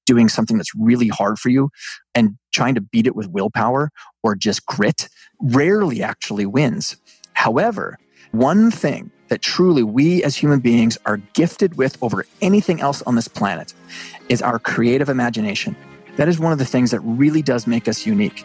doing something that's really hard for you and trying to beat it with willpower or just grit rarely actually wins. However, one thing that truly we as human beings are gifted with over anything else on this planet is our creative imagination. That is one of the things that really does make us unique.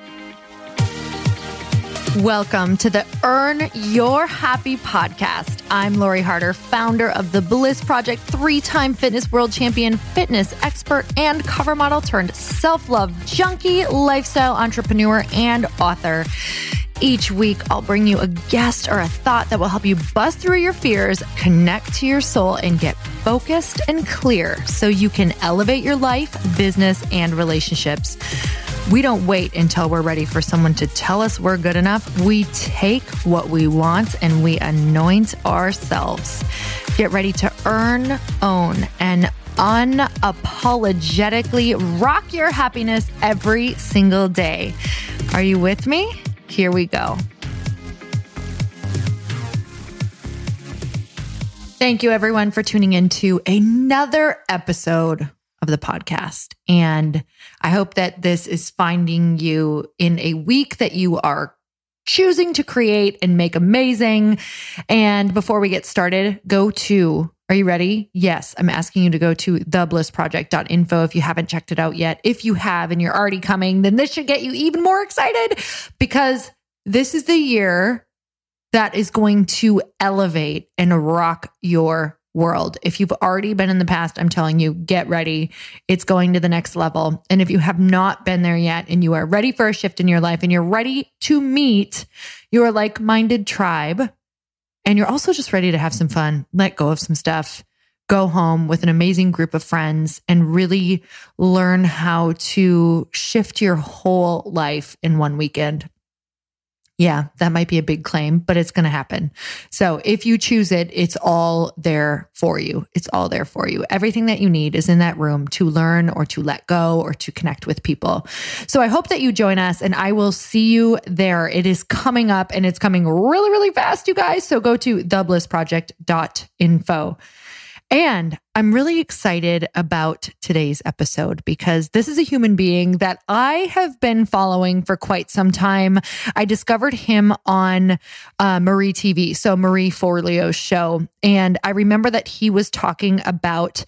Welcome to the Earn Your Happy podcast. I'm Lori Harder, founder of The Bliss Project, 3-time fitness world champion, fitness expert, and cover model turned self-love junkie, lifestyle entrepreneur, and author. Each week, I'll bring you a guest or a thought that will help you bust through your fears, connect to your soul, and get focused and clear so you can elevate your life, business, and relationships. We don't wait until we're ready for someone to tell us we're good enough. We take what we want and we anoint ourselves. Get ready to earn, own, and unapologetically rock your happiness every single day. Are you with me? Here we go. Thank you, everyone, for tuning into another episode of the podcast. And I hope that this is finding you in a week that you are choosing to create and make amazing. And before we get started, are you ready? Yes, I'm asking you to go to theblissproject.info if you haven't checked it out yet. If you have and you're already coming, then this should get you even more excited because this is the year that is going to elevate and rock your world. If you've already been in the past, I'm telling you, get ready. It's going to the next level. And if you have not been there yet and you are ready for a shift in your life and you're ready to meet your like-minded tribe, and you're also just ready to have some fun, let go of some stuff, go home with an amazing group of friends and really learn how to shift your whole life in one weekend. Yeah, that might be a big claim, but it's going to happen. So if you choose it, it's all there for you. It's all there for you. Everything that you need is in that room to learn or to let go or to connect with people. So I hope that you join us and I will see you there. It is coming up and it's coming really, really fast, you guys. So go to theblissproject.info. And I'm really excited about today's episode because this is a human being that I have been following for quite some time. I discovered him on Marie TV, so Marie Forleo's show. And I remember that he was talking about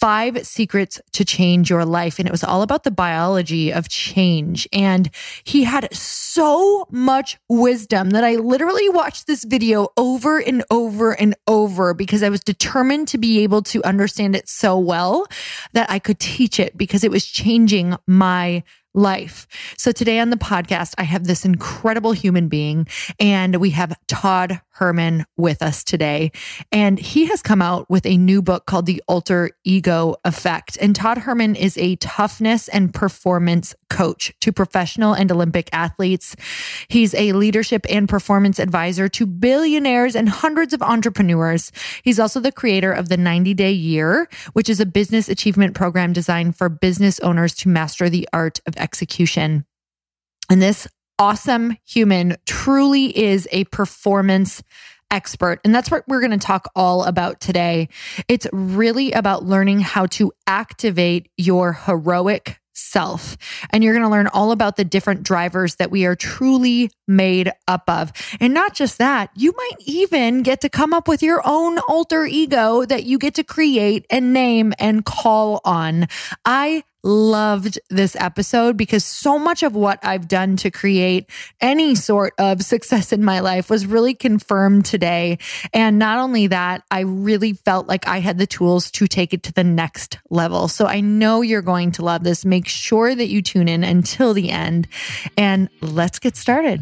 5 secrets to change your life. And it was all about the biology of change. And he had so much wisdom that I literally watched this video over and over and over because I was determined to be able to understand it so well that I could teach it because it was changing my life. So today on the podcast, I have this incredible human being and we have Todd Herman with us today. And he has come out with a new book called The Alter Ego Effect. And Todd Herman is a toughness and performance coach to professional and Olympic athletes. He's a leadership and performance advisor to billionaires and hundreds of entrepreneurs. He's also the creator of the 90-Day Year, which is a business achievement program designed for business owners to master the art of execution. And this awesome human truly is a performance expert. And that's what we're going to talk all about today. It's really about learning how to activate your heroic self. And you're going to learn all about the different drivers that we are truly made up of. And not just that, you might even get to come up with your own alter ego that you get to create and name and call on. I loved this episode because so much of what I've done to create any sort of success in my life was really confirmed today. And not only that, I really felt like I had the tools to take it to the next level. So I know you're going to love this. Make sure that you tune in until the end and let's get started.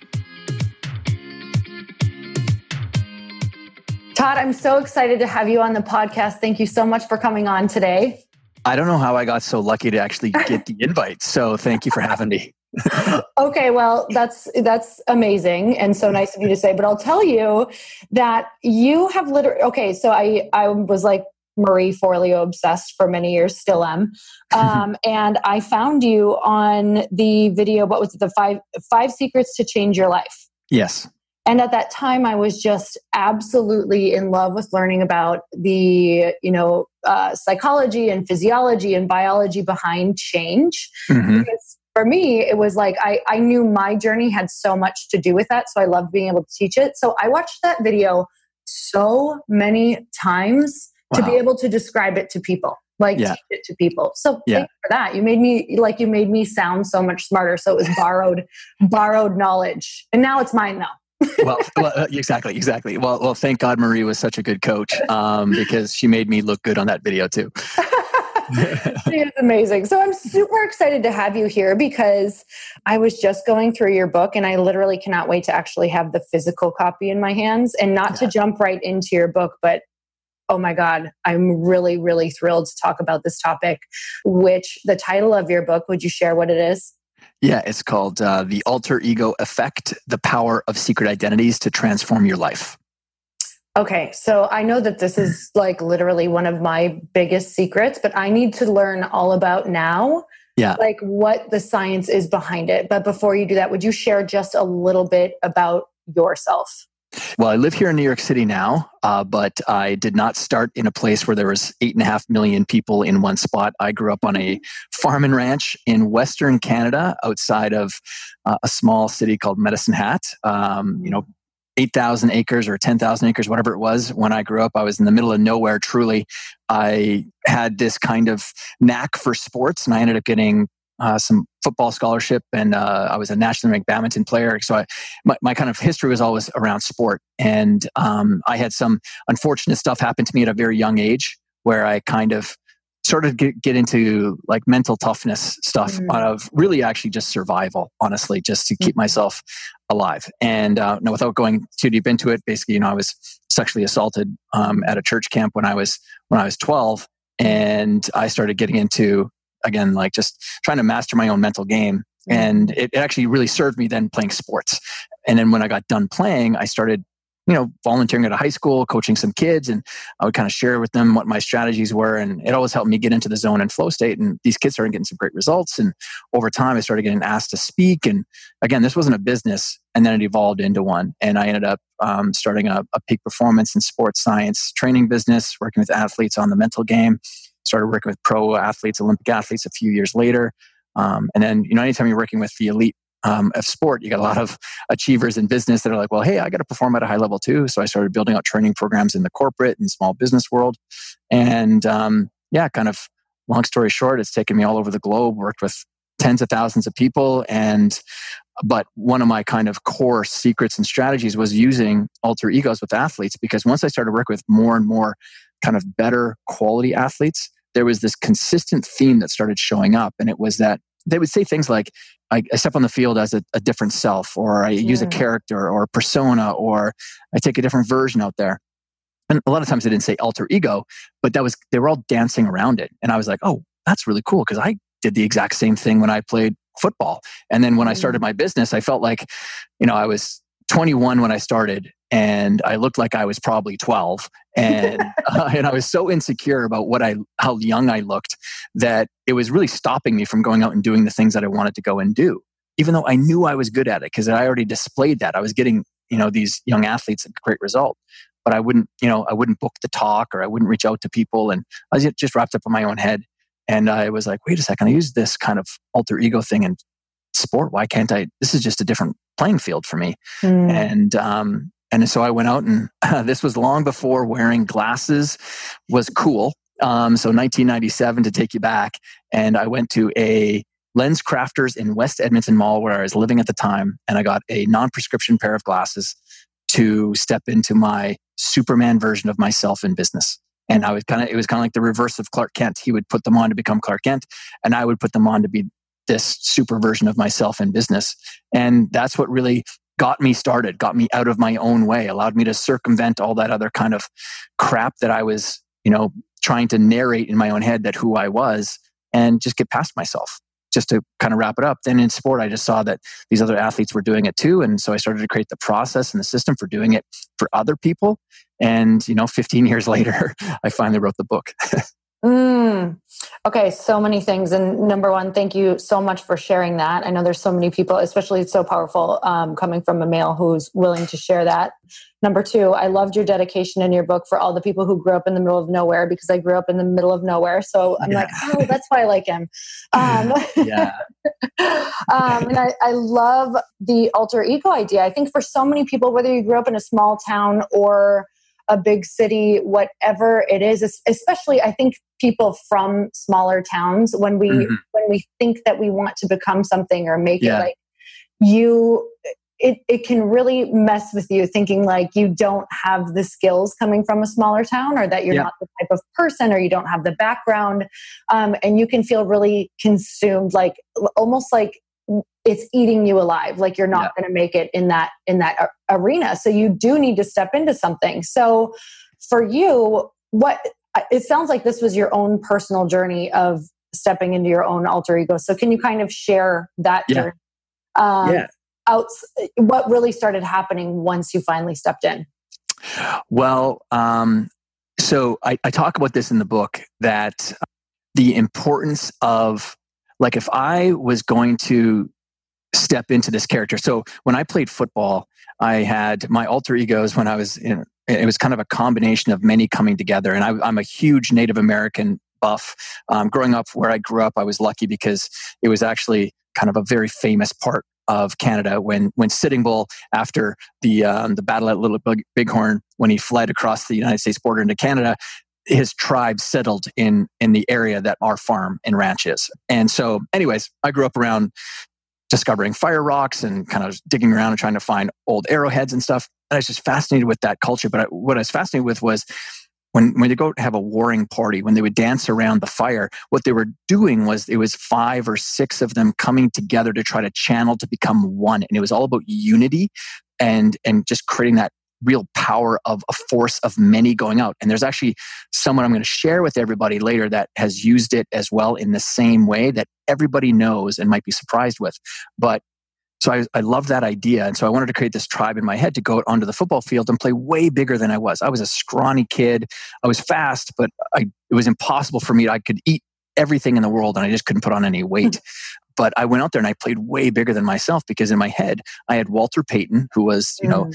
Todd, I'm so excited to have you on the podcast. Thank you so much for coming on today. I don't know how I got so lucky to actually get the invite. So thank you for having me. Okay, well, that's amazing and so nice of you to say. But I'll tell you that you have literally, okay, so I was like Marie Forleo obsessed for many years, still am. And I found you on the video, what was it, the five secrets to change your life. Yes. And at that time, I was just absolutely in love with learning about the, psychology and physiology and biology behind change. Because for me, it was like I knew my journey had so much to do with that. So I loved being able to teach it. So I watched that video so many times to be able to describe it to people, teach it to people. So thank you for that. You made me sound so much smarter. So it was borrowed knowledge. And now it's mine though. well, exactly. Well, thank God Marie was such a good coach because she made me look good on that video too. She is amazing. So I'm super excited to have you here because I was just going through your book and I literally cannot wait to actually have the physical copy in my hands and not to jump right into your book, but oh my God, I'm really, really thrilled to talk about this topic, which the title of your book, would you share what it is? Yeah, it's called The Alter Ego Effect, The Power of Secret Identities to Transform Your Life. Okay, so I know that this is like literally one of my biggest secrets, but I need to learn all about now, like what the science is behind it. But before you do that, would you share just a little bit about yourself? Well, I live here in New York City now, but I did not start in a place where there was 8.5 million people in one spot. I grew up on a farm and ranch in Western Canada outside of a small city called Medicine Hat. 8,000 acres or 10,000 acres, whatever it was. When I grew up, I was in the middle of nowhere, truly. I had this kind of knack for sports, and I ended up getting some football scholarship, and I was a nationally ranked badminton player. So my kind of history was always around sport. And I had some unfortunate stuff happen to me at a very young age where I kind of started to get into like mental toughness stuff out of really actually just survival, honestly, just to keep myself alive. And without going too deep into it, basically, I was sexually assaulted at a church camp when I was 12, and I started getting into, again, like just trying to master my own mental game. And it actually really served me then playing sports. And then when I got done playing, I started volunteering at a high school, coaching some kids, and I would kind of share with them what my strategies were. And it always helped me get into the zone and flow state. And these kids started getting some great results. And over time, I started getting asked to speak. And again, this wasn't a business. And then it evolved into one. And I ended up starting a peak performance and sports science training business, working with athletes on the mental game. Started working with pro athletes, Olympic athletes a few years later. And then, anytime you're working with the elite of sport, you got a lot of achievers in business that are like, well, hey, I got to perform at a high level too. So I started building out training programs in the corporate and small business world. And kind of long story short, it's taken me all over the globe, worked with tens of thousands of people. But one of my kind of core secrets and strategies was using alter egos with athletes, because once I started working with more and more kind of better quality athletes, there was this consistent theme that started showing up. And it was that they would say things like, I step on the field as a different self, or I use a character or a persona, or I take a different version out there. And a lot of times they didn't say alter ego, but they were all dancing around it. And I was like, oh, that's really cool, because I did the exact same thing when I played football. And then when I started my business, I felt like, I was 21 when I started, and I looked like I was probably 12. And and I was so insecure about how young I looked that it was really stopping me from going out and doing the things that I wanted to go and do, even though I knew I was good at it because I already displayed that. I was getting, these young athletes a great result, but I wouldn't book the talk, or I wouldn't reach out to people. And I was just wrapped up in my own head. And I was like, wait a second, I use this kind of alter ego thing in sport. Why can't I? This is just a different playing field for me. And so I went out, and this was long before wearing glasses was cool. So 1997 to take you back. And I went to a Lens Crafters in West Edmonton Mall where I was living at the time. And I got a non-prescription pair of glasses to step into my Superman version of myself in business. And it was kind of like the reverse of Clark Kent. He would put them on to become Clark Kent, and I would put them on to be this super version of myself in business. And that's what really got me started, got me out of my own way, allowed me to circumvent all that other kind of crap that I was, trying to narrate in my own head that who I was, and just get past myself. Just to kind of wrap it up, then in sport, I just saw that these other athletes were doing it too. And so I started to create the process and the system for doing it for other people. And, 15 years later, I finally wrote the book. Okay, so many things. And number one, thank you so much for sharing that. I know there's so many people, especially it's so powerful coming from a male who's willing to share that. Number two, I loved your dedication in your book for all the people who grew up in the middle of nowhere, because I grew up in the middle of nowhere. So I'm like, oh, that's why I like him. Yeah. And I love the alter ego idea. I think for so many people, whether you grew up in a small town or a big city, whatever it is, especially I think people from smaller towns, when we think that we want to become something or make it, like it can really mess with you, thinking like you don't have the skills coming from a smaller town, or that you're not the type of person, or you don't have the background, and you can feel really consumed, like almost like it's eating you alive, like you're not going to make it in that arena. So you do need to step into something. So for you, it sounds like this was your own personal journey of stepping into your own alter ego. So can you kind of share that journey? What really started happening once you finally stepped in? Well, so I talk about this in the book, that the importance of, like, if I was going to step into this character. So when I played football, I had my alter egos when I was in, it was kind of a combination of many coming together. And I'm a huge Native American buff. Growing up where I grew up, I was lucky because it was actually kind of a very famous part of Canada when Sitting Bull, after the battle at Little Bighorn, when he fled across the United States border into Canada, his tribe settled in the area that our farm and ranch is. And so anyways, I grew up around discovering fire rocks and kind of digging around and trying to find old arrowheads and stuff. And I was just fascinated with that culture. But what I was fascinated with was when they go have a warring party, when they would dance around the fire, what they were doing was it was 5 or 6 of them coming together to try to channel to become one. And it was all about unity and just creating that real power of a force of many going out. And there's actually someone I'm going to share with everybody later that has used it as well in the same way that everybody knows and might be surprised with. But so I love that idea. And so I wanted to create this tribe in my head to go out onto the football field and play way bigger than I was. I was a scrawny kid. I was fast, but it was impossible for me. I could eat everything in the world and I just couldn't put on any weight. But I went out there and I played way bigger than myself, because in my head, I had Walter Payton, who was, one of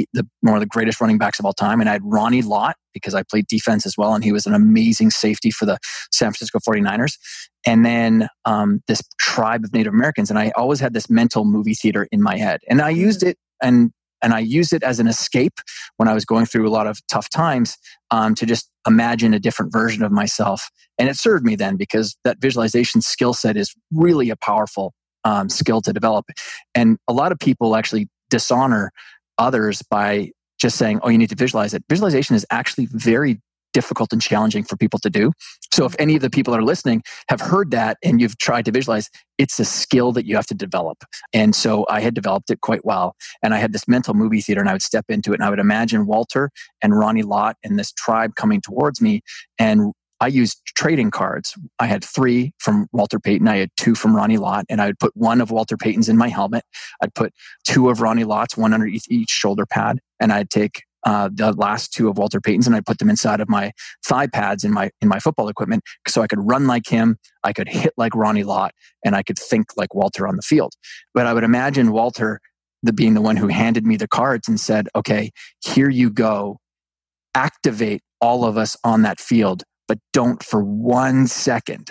the greatest running backs of all time. And I had Ronnie Lott, because I played defense as well. And he was an amazing safety for the San Francisco 49ers. And then this tribe of Native Americans. And I always had this mental movie theater in my head. And I used it and I used it as an escape when I was going through a lot of tough times, to just imagine a different version of myself. And it served me then, because that visualization skill set is really a powerful skill to develop. And a lot of people actually dishonor others by just saying, oh, you need to visualize it. Visualization is actually very difficult and challenging for people to do. So if any of the people that are listening have heard that and you've tried to visualize, it's a skill that you have to develop. And so I had developed it quite well. And I had this mental movie theater, and I would step into it and I would imagine Walter and Ronnie Lott and this tribe coming towards me. And I used trading cards. I had 3 from Walter Payton. I had 2 from Ronnie Lott, and I would put 1 of Walter Payton's in my helmet. I'd put 2 of Ronnie Lott's, 1 under each shoulder pad. And I'd take the last 2 of Walter Payton's and I put them inside of my thigh pads in my football equipment, so I could run like him, I could hit like Ronnie Lott, and I could think like Walter on the field. But I would imagine Walter being the one who handed me the cards and said, okay, here you go. Activate all of us on that field, but don't for 1 second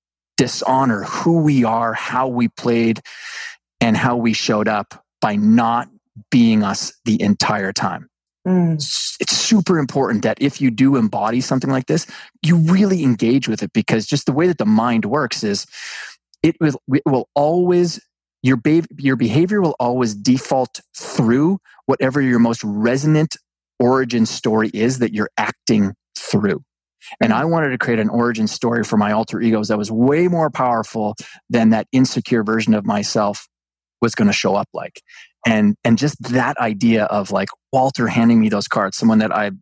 dishonor who we are, how we played, and how we showed up by not being us the entire time. It's super important that if you do embody something like this, you really engage with it, because just the way that the mind works is it will always, your behavior will always default through whatever your most resonant origin story is that you're acting through. And I wanted to create an origin story for my alter egos that was way more powerful than that insecure version of myself was going to show up like. And just that idea of like Walter handing me those cards, someone that I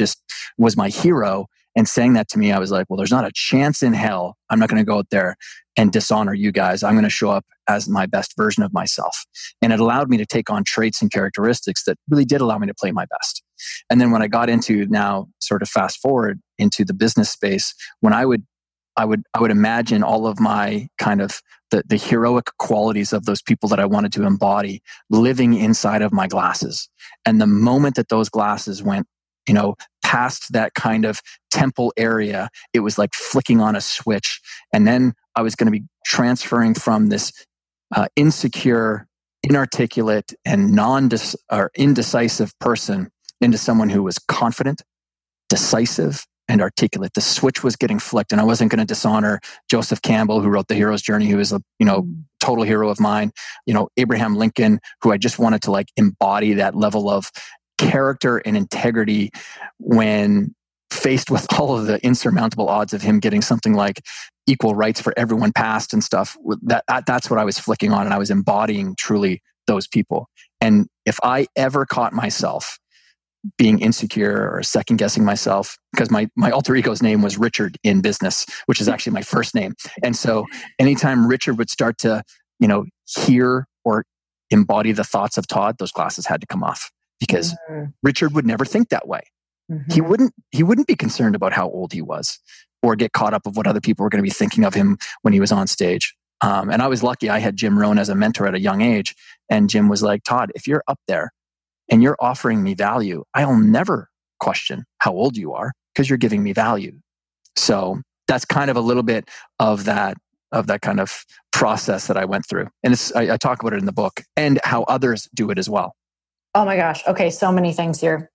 was my hero, and saying that to me, I was like, well, there's not a chance in hell I'm not going to go out there and dishonor you guys. I'm going to show up as my best version of myself. And it allowed me to take on traits and characteristics that really did allow me to play my best. And then when I got into, now sort of fast forward into the business space, when I would imagine all of my kind of the heroic qualities of those people that I wanted to embody living inside of my glasses. And the moment that those glasses went, past that kind of temple area, it was like flicking on a switch. And then I was going to be transferring from this insecure, inarticulate, and indecisive person into someone who was confident, decisive, and articulate. The switch was getting flicked, and I wasn't going to dishonor Joseph Campbell, who wrote The Hero's Journey, who is a total hero of mine. Abraham Lincoln, who I just wanted to like embody that level of character and integrity when faced with all of the insurmountable odds of him getting something like equal rights for everyone passed and stuff. That's what I was flicking on, and I was embodying truly those people. And if I ever caught myself being insecure or second guessing myself, because my alter ego's name was Richard in business, which is actually my first name. And so anytime Richard would start to, hear or embody the thoughts of Todd, those glasses had to come off, because Richard would never think that way. Mm-hmm. He wouldn't be concerned about how old he was or get caught up of what other people were going to be thinking of him when he was on stage. And I was lucky. I had Jim Rohn as a mentor at a young age. And Jim was like, Todd, if you're up there and you're offering me value, I'll never question how old you are, because you're giving me value. So that's kind of a little bit of that kind of process that I went through. And I talk about it in the book, and how others do it as well. Oh my gosh. Okay. So many things here.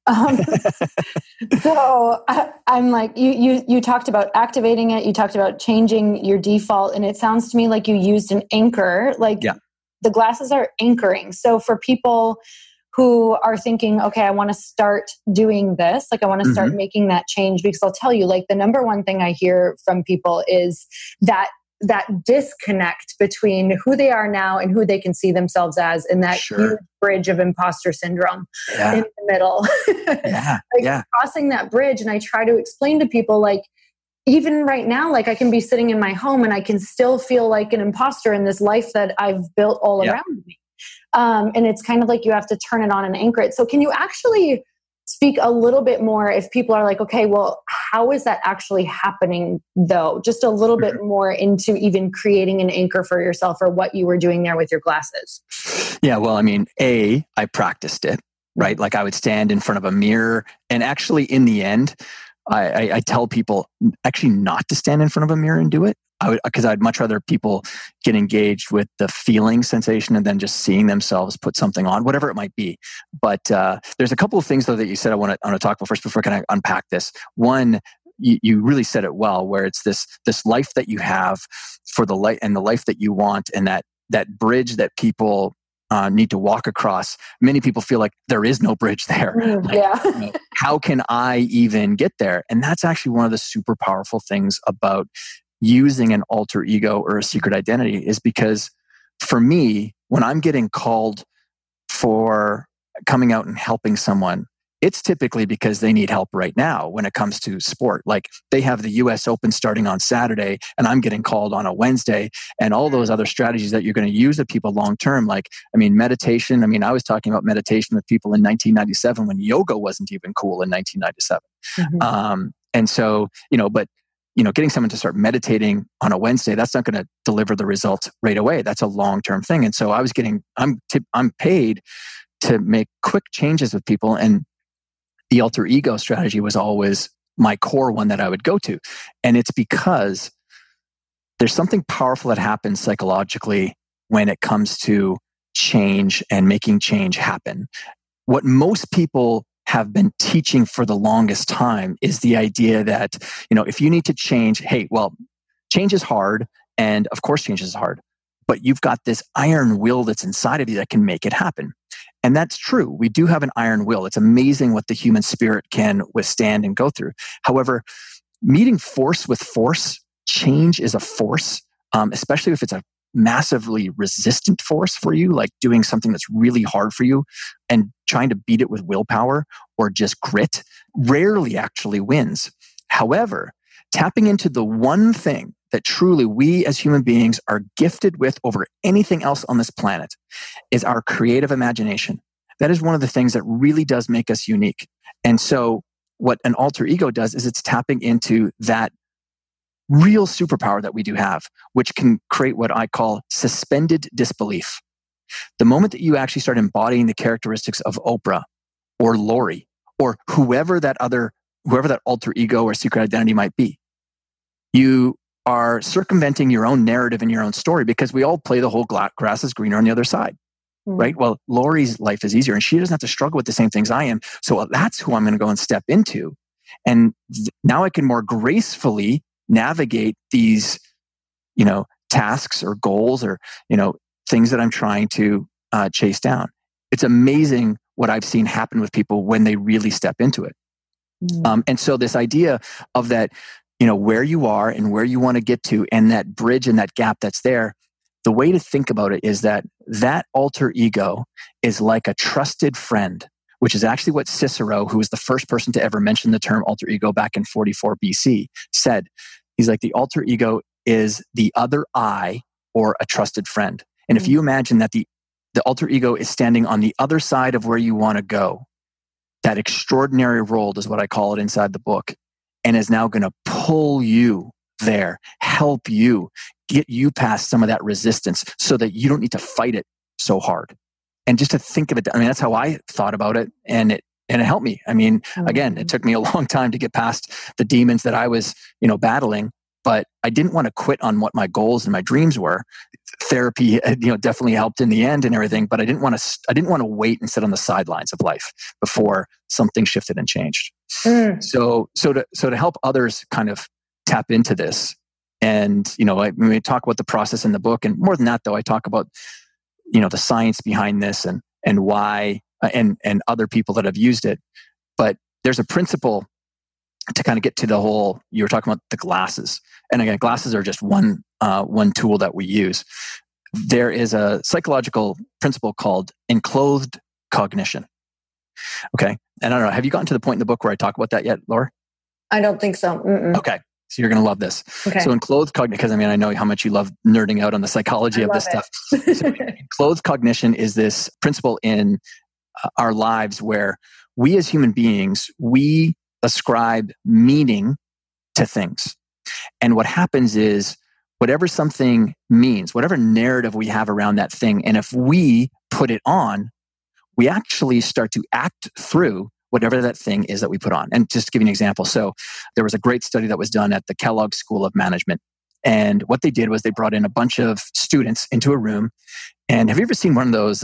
So I'm like, you talked about activating it. You talked about changing your default. And it sounds to me like you used an anchor, the glasses are anchoring. So for people who are thinking, okay, I want to start doing this, I want to start making that change, because I'll tell you, the number one thing I hear from people is that disconnect between who they are now and who they can see themselves as, in that huge bridge of imposter syndrome in the middle. Crossing that bridge. And I try to explain to people, even right now, I can be sitting in my home and I can still feel like an imposter in this life that I've built all around me. And it's kind of like you have to turn it on and anchor it. So can you actually speak a little bit more, if people are like, okay, well, how is that actually happening though? Just a little bit more into even creating an anchor for yourself, or what you were doing there with your glasses. Yeah, well, I practiced it, right? I would stand in front of a mirror, and actually in the end, I tell people actually not to stand in front of a mirror and do it. Because I'd much rather people get engaged with the feeling sensation and then just seeing themselves put something on, whatever it might be. But there's a couple of things though that you said I want to talk about first before I unpack this. One, you really said it well, where it's this life that you have for the light and the life that you want, and that bridge that people need to walk across. Many people feel like there is no bridge there. How can I even get there? And that's actually one of the super powerful things about using an alter ego or a secret identity, is because for me, when I'm getting called for coming out and helping someone, it's typically because they need help right now when it comes to sport. They have the US Open starting on Saturday and I'm getting called on a Wednesday, and all those other strategies that you're going to use with people long term. Meditation. I was talking about meditation with people in 1997 when yoga wasn't even cool in 1997. And so, but getting someone to start meditating on a Wednesday, that's not going to deliver the results right away. That's a long-term thing. And so I'm paid to make quick changes with people. And the alter ego strategy was always my core one that I would go to. And it's because there's something powerful that happens psychologically when it comes to change and making change happen. What most people have been teaching for the longest time is the idea that, if you need to change, change is hard. And of course, change is hard, but you've got this iron will that's inside of you that can make it happen. And that's true. We do have an iron will. It's amazing what the human spirit can withstand and go through. However, meeting force with force, change is a force, especially if it's a massively resistant force for you, like doing something that's really hard for you and trying to beat it with willpower or just grit, rarely actually wins. However, tapping into the one thing that truly we as human beings are gifted with over anything else on this planet is our creative imagination. That is one of the things that really does make us unique. And so what an alter ego does is it's tapping into that real superpower that we do have, which can create what I call suspended disbelief. The moment that you actually start embodying the characteristics of Oprah or Lori or whoever that alter ego or secret identity might be, you are circumventing your own narrative and your own story, because we all play the whole grass is greener on the other side, right? Well, Lori's life is easier and she doesn't have to struggle with the same things I am. So that's who I'm going to go and step into. And now I can more gracefully navigate these, tasks or goals or, things that I'm trying to chase down. It's amazing what I've seen happen with people when they really step into it. And so this idea of that, where you are and where you want to get to, and that bridge and that gap that's there, the way to think about it is that alter ego is like a trusted friend, which is actually what Cicero, who was the first person to ever mention the term alter ego back in 44 BC, said. He's like, the alter ego is the other I, or a trusted friend. And if you imagine that the alter ego is standing on the other side of where you want to go, that extraordinary role is what I call it inside the book, and is now going to pull you there, help you, get you past some of that resistance so that you don't need to fight it so hard. And just to think of it, that's how I thought about it. And it helped me. Again, it took me a long time to get past the demons that I was, battling, but I didn't want to quit on what my goals and my dreams were. Therapy, definitely helped in the end and everything, but I didn't want to wait and sit on the sidelines of life before something shifted and changed. So to help others kind of tap into this, and we talk about the process in the book, and more than that, though, I talk about the science behind this and why, and other people that have used it. But there's a principle to kind of get to the whole. You were talking about the glasses, and again, glasses are just one tool that we use. There is a psychological principle called enclothed cognition. Okay, and I don't know. Have you gotten to the point in the book where I talk about that yet, Laura? I don't think so. Okay. So you're going to love this. Okay. So enclothed cognition, because I know how much you love nerding out on the psychology of this stuff. So enclothed cognition is this principle in our lives where we as human beings, we ascribe meaning to things. And what happens is whatever something means, whatever narrative we have around that thing, and if we put it on, we actually start to act through whatever that thing is that we put on. And just to give you an example, so there was a great study that was done at the Kellogg School of Management. And what they did was they brought in a bunch of students into a room. And have you ever seen one of those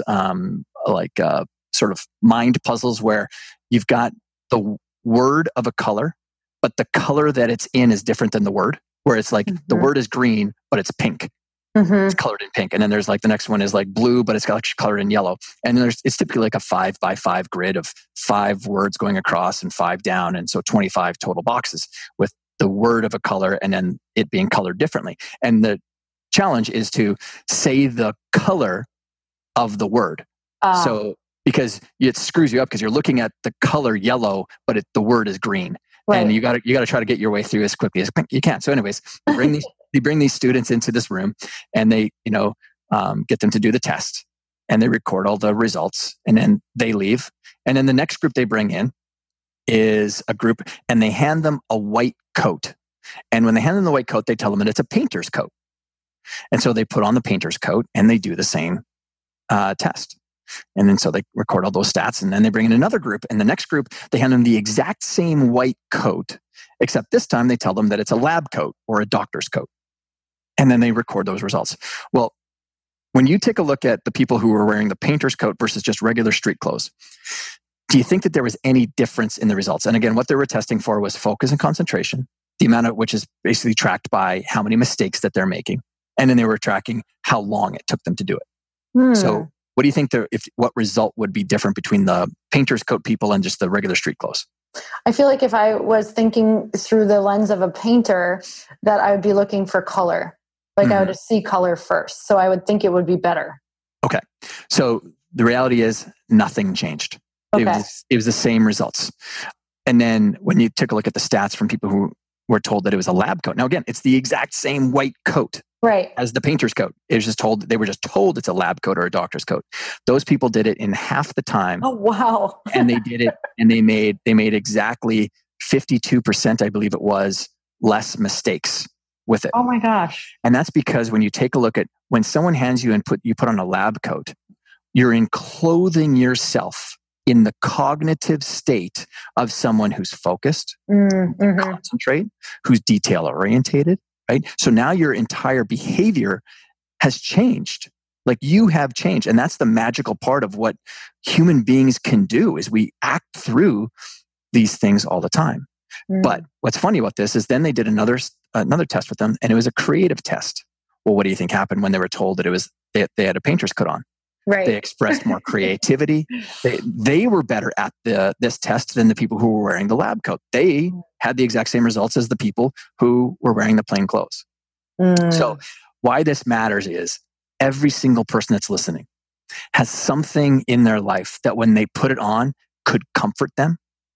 sort of mind puzzles where you've got the word of a color, but the color that it's in is different than the word? Where it's like the word is green, but it's pink. It's colored in pink. And then there's like the next one is like blue, but it's colored in yellow. And then it's typically like a 5x5 grid of 5 words going across and 5 down. And so 25 total boxes with the word of a color and then it being colored differently. And the challenge is to say the color of the word. So because it screws you up because you're looking at the color yellow, but the word is green. Right. And you got to try to get your way through as quickly as you can. So anyways, you bring these students into this room and they, get them to do the test and they record all the results and then they leave. And then the next group they bring in is a group and they hand them a white coat. And when they hand them the white coat, they tell them that it's a painter's coat. And so they put on the painter's coat and they do the same test. And then so they record all those stats and then they bring in another group. And the next group, they hand them the exact same white coat, except this time they tell them that it's a lab coat or a doctor's coat. And then they record those results. Well, when you take a look at the people who were wearing the painter's coat versus just regular street clothes, do you think that there was any difference in the results? And again, what they were testing for was focus and concentration, the amount of which is basically tracked by how many mistakes that they're making. And then they were tracking how long it took them to do it. So what do you think what result would be different between the painter's coat people and just the regular street clothes? I feel like if I was thinking through the lens of a painter, that I would be looking for color. Like I would see color first. So I would think it would be better. Okay. So the reality is nothing changed. Okay. It was the same results. And then when you took a look at the stats from people who were told that it was a lab coat. Now, again, it's the exact same white coat as the painter's coat. It was just told, they were just told it's a lab coat or a doctor's coat. Those people did it in half the time. Oh, wow. And they did it, and they made exactly 52%, I believe it was, less mistakes with it. Oh my gosh. And that's because when you take a look at, when someone hands you and you put on a lab coat, you're enclothing yourself in the cognitive state of someone who's focused, concentrate, who's detail orientated, right? So now your entire behavior has changed. Like, you have changed. And that's the magical part of what human beings can do, is we act through these things all the time. But what's funny about this is then they did another test with them, and it was a creative test. Well, what do you think happened when they were told that it was they had a painter's coat on? Right. They expressed more creativity. They were better at this test than the people who were wearing the lab coat. They had the exact same results as the people who were wearing the plain clothes. So why this matters is every single person that's listening has something in their life that when they put it on could comfort them,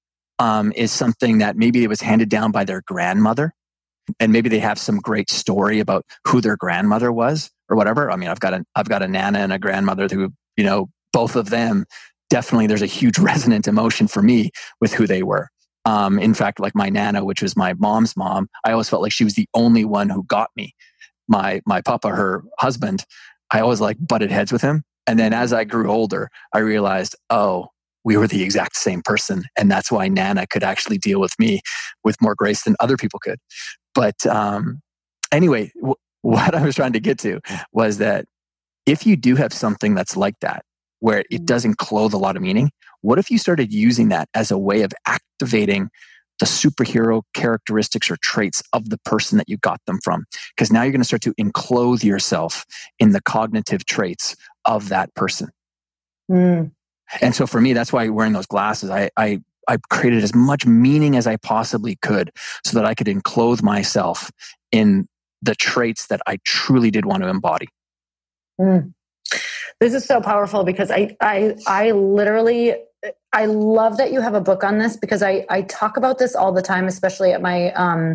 is something that maybe it was handed down by their grandmother. And maybe they have some great story about who their grandmother was or whatever. I mean, I've got a nana and a grandmother who, both of them, definitely there's a huge resonant emotion for me with who they were. In fact, like my nana, which was my mom's mom, I always felt like she was the only one who got me. My papa, her husband, I always butted heads with him. And then as I grew older, I realized, oh, we were the exact same person. And that's why Nana could actually deal with me with more grace than other people could. But anyway, what I was trying to get to was that if you do have something that's like that, where it doesn't clothe a lot of meaning, what if you started using that as a way of activating the superhero characteristics or traits of the person that you got them from? Because now you're going to start to enclothe yourself in the cognitive traits of that person. And so for me, that's why wearing those glasses, I created as much meaning as I possibly could so that I could enclothe myself in the traits that I truly did want to embody. This is so powerful because I literally, I love that you have a book on this, because I talk about this all the time, especially at my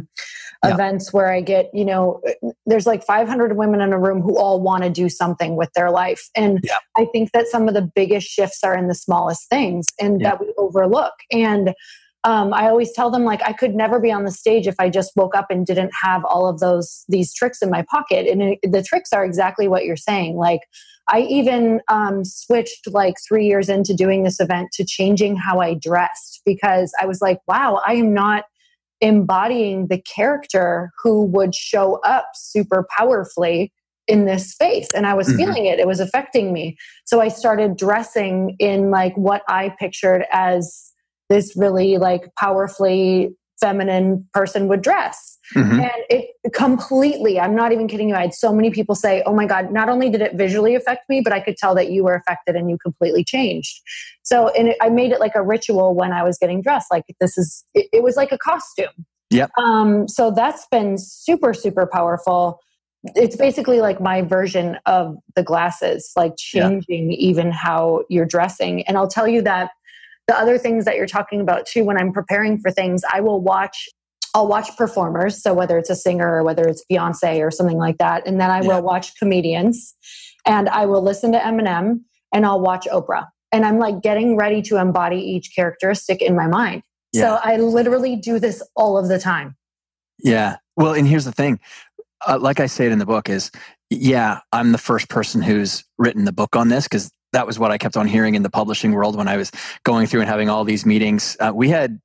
events where I get, there's 500 women in a room who all want to do something with their life. And I think that some of the biggest shifts are in the smallest things and that we overlook. And I always tell them, I could never be on the stage if I just woke up and didn't have all of these tricks in my pocket. And the tricks are exactly what you're saying. I even switched 3 years into doing this event to changing how I dressed, because I was like, wow, I am not embodying the character who would show up super powerfully in this space. And I was feeling it. It was affecting me. So I started dressing in what I pictured as this really powerfully feminine person would dress. And it completely, I'm not even kidding you. I had so many people say, oh my God, not only did it visually affect me, but I could tell that you were affected and you completely changed. So, I made it a ritual when I was getting dressed. It was like a costume. Yep. So that's been super, super powerful. It's basically my version of the glasses, changing even how you're dressing. And I'll tell you that the other things that you're talking about too, when I'm preparing for things, I'll watch performers. So whether it's a singer or whether it's Beyonce or something like that. And then I will watch comedians, and I will listen to Eminem, and I'll watch Oprah. And I'm getting ready to embody each characteristic in my mind. Yeah. So I literally do this all of the time. Yeah. Well, and here's the thing. Like I say it in the book is, I'm the first person who's written the book on this, because that was what I kept on hearing in the publishing world when I was going through and having all these meetings. We had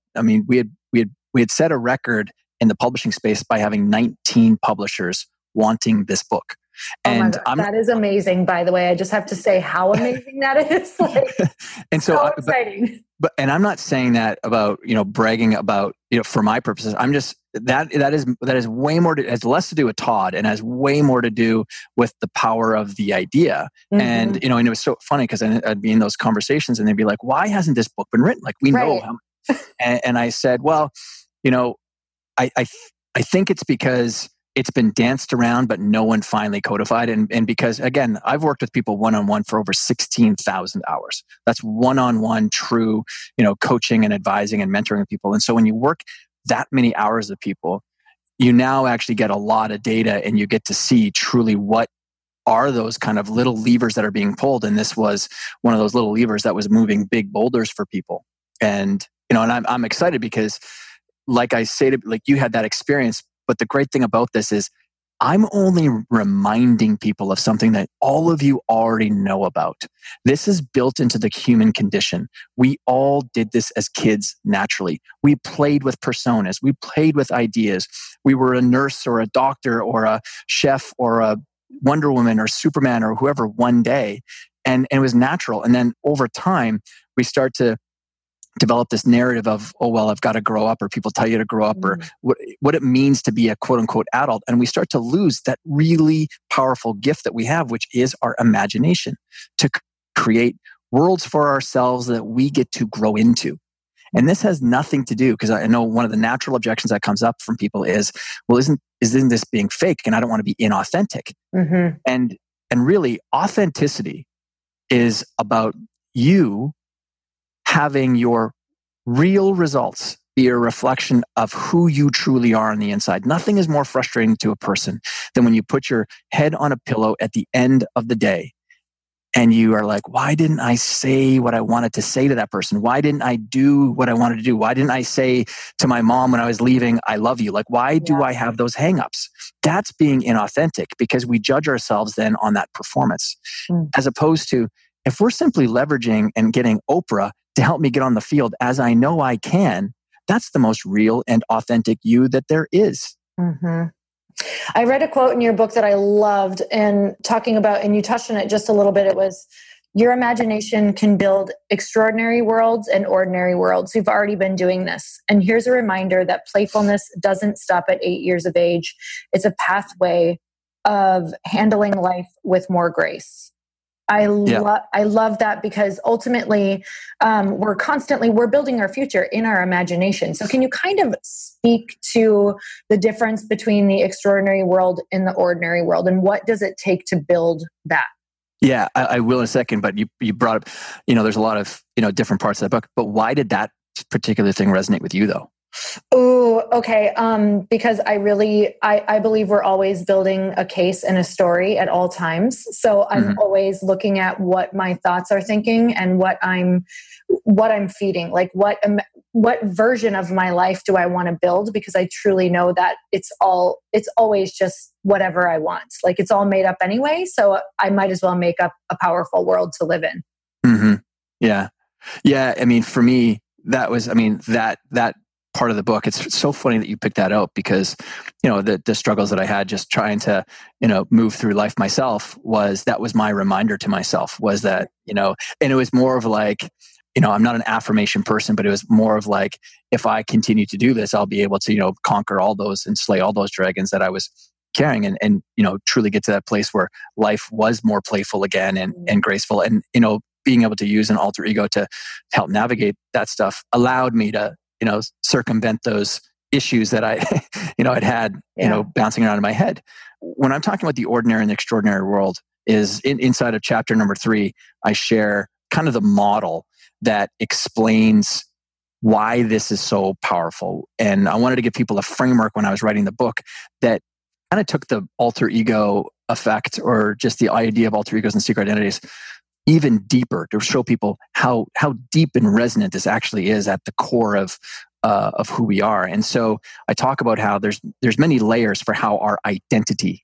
set a record in the publishing space by having 19 publishers wanting this book. And that is amazing, by the way. I just have to say how amazing that is. And so exciting. But I'm not saying that about, bragging about, for my purposes. I'm just, that is way more, has less to do with Todd and has way more to do with the power of the idea. And, and it was so funny because I'd be in those conversations and they'd be like, why hasn't this book been written? We know how. And I said, well, I think it's because it's been danced around, but no one finally codified. And because, again, I've worked with people one-on-one for over 16,000 hours. That's one-on-one true, coaching and advising and mentoring people. And so when you work that many hours with people, you now actually get a lot of data and you get to see truly what are those kind of little levers that are being pulled. And this was one of those little levers that was moving big boulders for people. And, and I'm excited because like I say, like you had that experience, but the great thing about this is I'm only reminding people of something that all of you already know about. This is built into the human condition. We all did this as kids naturally. We played with personas. We played with ideas. We were a nurse or a doctor or a chef or a Wonder Woman or Superman or whoever one day. And it was natural. And then over time, we start to develop this narrative of, oh, well, I've got to grow up, or people tell you to grow up, or what it means to be a quote unquote adult. And we start to lose that really powerful gift that we have, which is our imagination to create worlds for ourselves that we get to grow into. And this has nothing to do, because I know one of the natural objections that comes up from people is, well, isn't this being fake? And I don't want to be inauthentic. Mm-hmm. And really, authenticity is about you having your real results be a reflection of who you truly are on the inside. Nothing is more frustrating to a person than when you put your head on a pillow at the end of the day and you are like, why didn't I say what I wanted to say to that person? Why didn't I do what I wanted to do? Why didn't I say to my mom when I was leaving, I love you? Like, why do I have those hangups? That's being inauthentic, because we judge ourselves then on that performance. As opposed to, if we're simply leveraging and getting Oprah to help me get on the field as I know I can, that's the most real and authentic you that there is. Mm-hmm. I read a quote in your book that I loved, and talking about, and you touched on it just a little bit. It was, your imagination can build extraordinary worlds and ordinary worlds. We've already been doing this. And here's a reminder that playfulness doesn't stop at 8 years of age. It's a pathway of handling life with more grace. I love that, because ultimately we're building our future in our imagination. So can you kind of speak to the difference between the extraordinary world and the ordinary world, and what does it take to build that? Yeah, I will in a second, but you brought up, there's a lot of, different parts of that book, but why did that particular thing resonate with you though? Oh, okay. Because I believe we're always building a case and a story at all times. So I'm always looking at what my thoughts are thinking and what I'm feeding. Like what version of my life do I want to build? Because I truly know that it's always just whatever I want. Like it's all made up anyway. So I might as well make up a powerful world to live in. Mm-hmm. Yeah. Yeah. I mean, for me, that was, that part of the book, it's so funny that you picked that out, because the struggles that I had just trying to move through life myself, that was my reminder to myself, was that and it was more of like, I'm not an affirmation person, but it was more of like, if I continue to do this, I'll be able to conquer all those and slay all those dragons that I was carrying, and truly get to that place where life was more playful again and graceful, and being able to use an alter ego to help navigate that stuff allowed me to circumvent those issues that I, had bouncing around in my head. When I'm talking about the ordinary and the extraordinary world, is inside of chapter number 3, I share kind of the model that explains why this is so powerful. And I wanted to give people a framework when I was writing the book that kind of took the alter ego effect, or just the idea of alter egos and secret identities, even deeper, to show people how deep and resonant this actually is at the core of who we are. And so I talk about how there's many layers for how our identity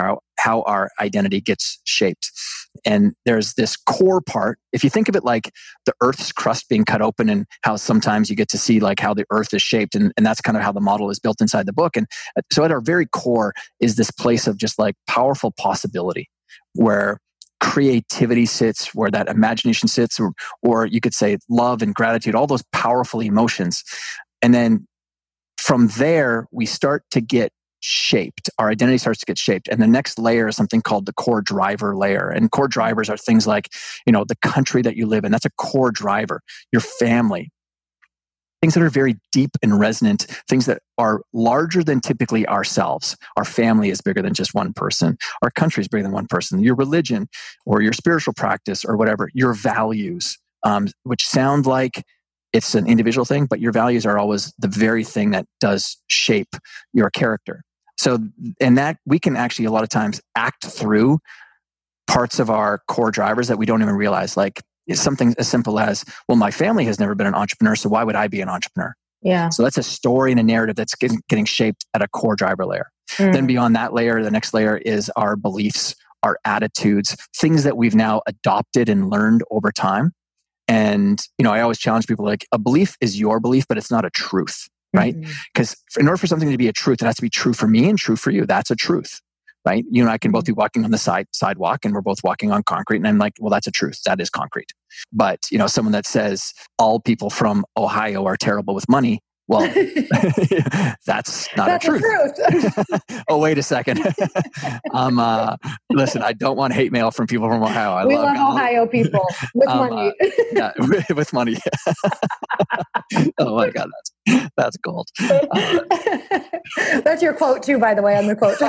gets shaped. And there's this core part. If you think of it like the Earth's crust being cut open, and how sometimes you get to see like how the Earth is shaped, and that's kind of how the model is built inside the book. And so at our very core is this place of just like powerful possibility, where creativity sits, where that imagination sits, or you could say love and gratitude, all those powerful emotions. And then from there, we start to get shaped. Our identity starts to get shaped. And the next layer is something called the core driver layer. And core drivers are things like, the country that you live in. That's a core driver. Your family. Things that are very deep and resonant, things that are larger than typically ourselves. Our family is bigger than just one person. Our country is bigger than one person. Your religion or your spiritual practice or whatever, your values, which sound like it's an individual thing, but your values are always the very thing that does shape your character. So, and that we can actually a lot of times act through parts of our core drivers that we don't even realize. Like something as simple as, well, my family has never been an entrepreneur, so why would I be an entrepreneur? Yeah. So that's a story and a narrative that's getting shaped at a core driver layer. Then beyond that layer, the next layer is our beliefs, our attitudes, things that we've now adopted and learned over time. And, I always challenge people, like, a belief is your belief, but it's not a truth, right? Because in order for something to be a truth, it has to be true for me and true for you. That's a truth, right? You and I can both be walking on the sidewalk and we're both walking on concrete. And I'm like, well, that's a truth. That is concrete. But, someone that says all people from Ohio are terrible with money, well, that's not a truth. Oh, wait a second. Listen, I don't want hate mail from people from Ohio. We love Ohio people with money. Yeah, with money. Oh my God, that's gold. That's your quote too, by the way, on the quote.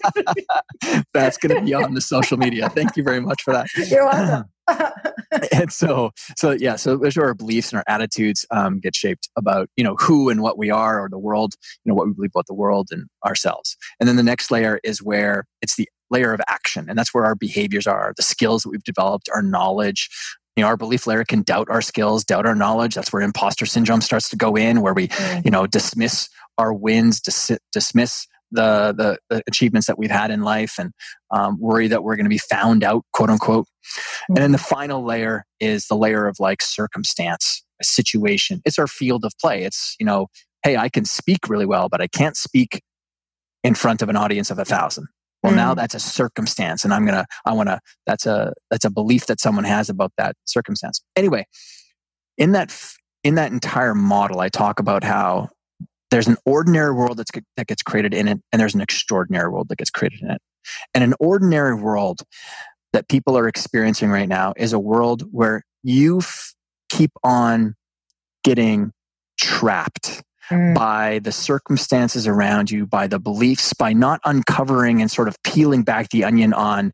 That's going to be on the social media. Thank you very much for that. You're welcome. And so there's where our beliefs and our attitudes get shaped about, who and what we are, or the world, what we believe about the world and ourselves. And then the next layer is where it's the layer of action. And that's where our behaviors are, the skills that we've developed, our knowledge. Our belief layer can doubt our skills, doubt our knowledge. That's where imposter syndrome starts to go in, where we, dismiss our wins, dismiss the achievements that we've had in life, and worry that we're going to be found out, quote unquote. And then the final layer is the layer of like circumstance, a situation. It's our field of play. It's, hey, I can speak really well, but I can't speak in front of an audience of 1,000. Well, now that's a circumstance, and that's a belief that someone has about that circumstance. Anyway, in that entire model, I talk about how there's an ordinary world that gets created in it, and there's an extraordinary world that gets created in it. And an ordinary world that people are experiencing right now is a world where you keep on getting trapped by the circumstances around you, by the beliefs, by not uncovering and sort of peeling back the onion on,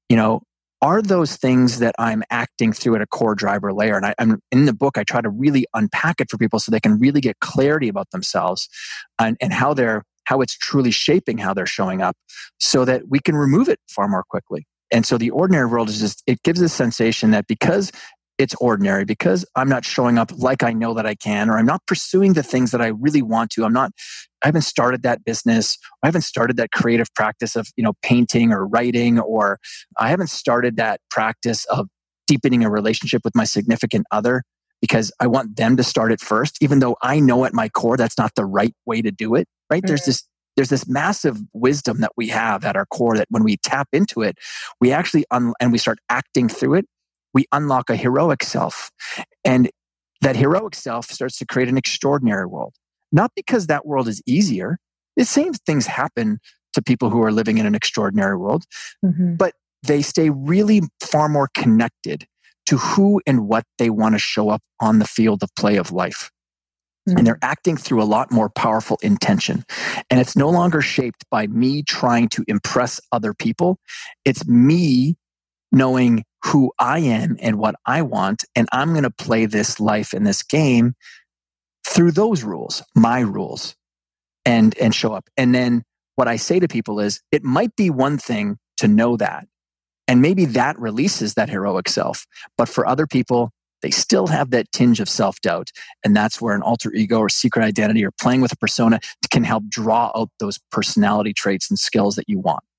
are those things that I'm acting through at a core driver layer? And I'm in the book, I try to really unpack it for people so they can really get clarity about themselves and how it's truly shaping how they're showing up, so that we can remove it far more quickly. And so the ordinary world is it gives a sensation that because it's ordinary, because I'm not showing up like I know that I can, or I'm not pursuing the things that I really want to. I haven't started that business. I haven't started that creative practice of, painting or writing, or I haven't started that practice of deepening a relationship with my significant other because I want them to start it first, even though I know at my core that's not the right way to do it, right? Mm-hmm. There's this massive wisdom that we have at our core that when we tap into it, we actually, and we start acting through it, we unlock a heroic self. And that heroic self starts to create an extraordinary world. Not because that world is easier. The same things happen to people who are living in an extraordinary world, but they stay really far more connected to who and what they want to show up on the field of play of life. And they're acting through a lot more powerful intention. And it's no longer shaped by me trying to impress other people. It's me knowing who I am and what I want. And I'm going to play this life in this game through those rules, my rules, and show up. And then what I say to people is, it might be one thing to know that. And maybe that releases that heroic self. But for other people, they still have that tinge of self-doubt. And that's where an alter ego or secret identity or playing with a persona can help draw out those personality traits and skills that you want.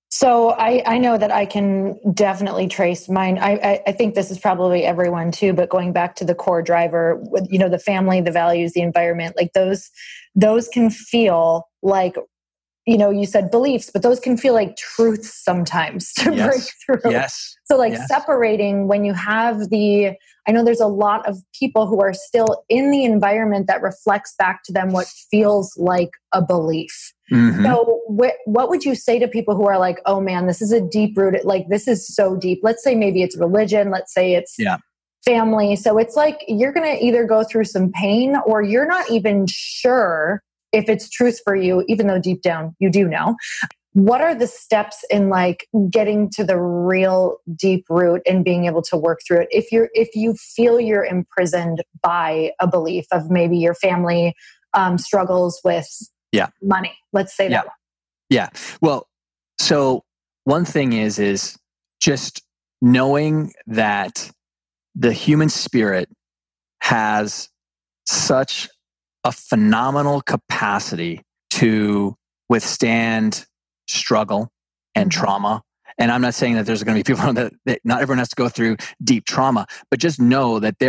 So I know that I can definitely trace mine. I think this is probably everyone too, but going back to the core driver, the family, the values, the environment, like those can feel like, you said beliefs, but those can feel like truths sometimes to break through. Yes. So separating when you have I know there's a lot of people who are still in the environment that reflects back to them what feels like a belief. Mm-hmm. So what would you say to people who are like, oh man, this is a deep rooted, like this is so deep. Let's say maybe it's religion. Let's say it's family. So it's like, you're going to either go through some pain or you're not even sure if it's truth for you, even though deep down you do know. what are the steps in like getting to the real deep root and being able to work through it? If you feel you're imprisoned by a belief of maybe your family struggles with money, let's say that one. Yeah. Well, so one thing is just knowing that the human spirit has such a phenomenal capacity to withstand struggle and trauma. And I'm not saying that there's going to be people that not everyone has to go through deep trauma, but just know that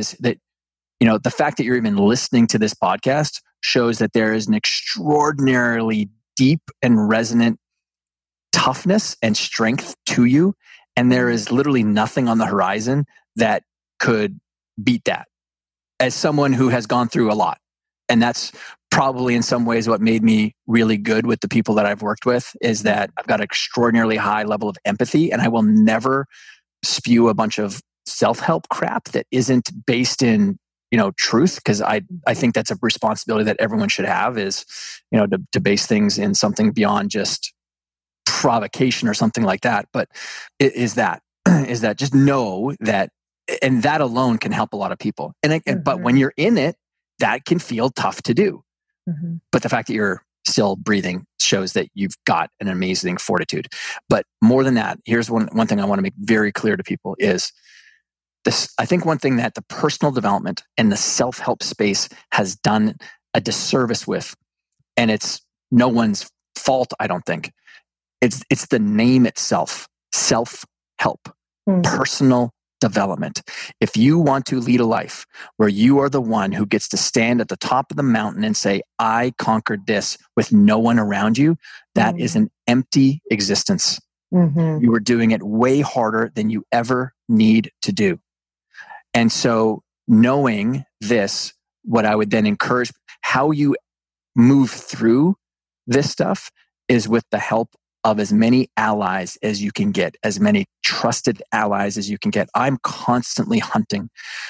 the fact that you're even listening to this podcast shows that there is an extraordinarily deep and resonant toughness and strength to you. And there is literally nothing on the horizon that could beat that. As someone who has gone through a lot, and that's probably in some ways what made me really good with the people that I've worked with, is that I've got an extraordinarily high level of empathy, and I will never spew a bunch of self-help crap that isn't based in truth, because I think that's a responsibility that everyone should have, is to base things in something beyond just provocation or something like that. But it is that just know that, and that alone can help a lot of people. But when you're in it, that can feel tough to do. But the fact that you're still breathing shows that you've got an amazing fortitude. But more than that, here's one thing I want to make very clear to people is this. I think one thing that the personal development and the self-help space has done a disservice with, and it's no one's fault, I don't think, it's the name itself, self-help, personal development. If you want to lead a life where you are the one who gets to stand at the top of the mountain and say, I conquered this with no one around you, that is an empty existence. You are doing it way harder than you ever need to do. And so knowing this, what I would then encourage, how you move through this stuff is with the help of as many allies as you can get, as many trusted allies as you can get. I'm constantly hunting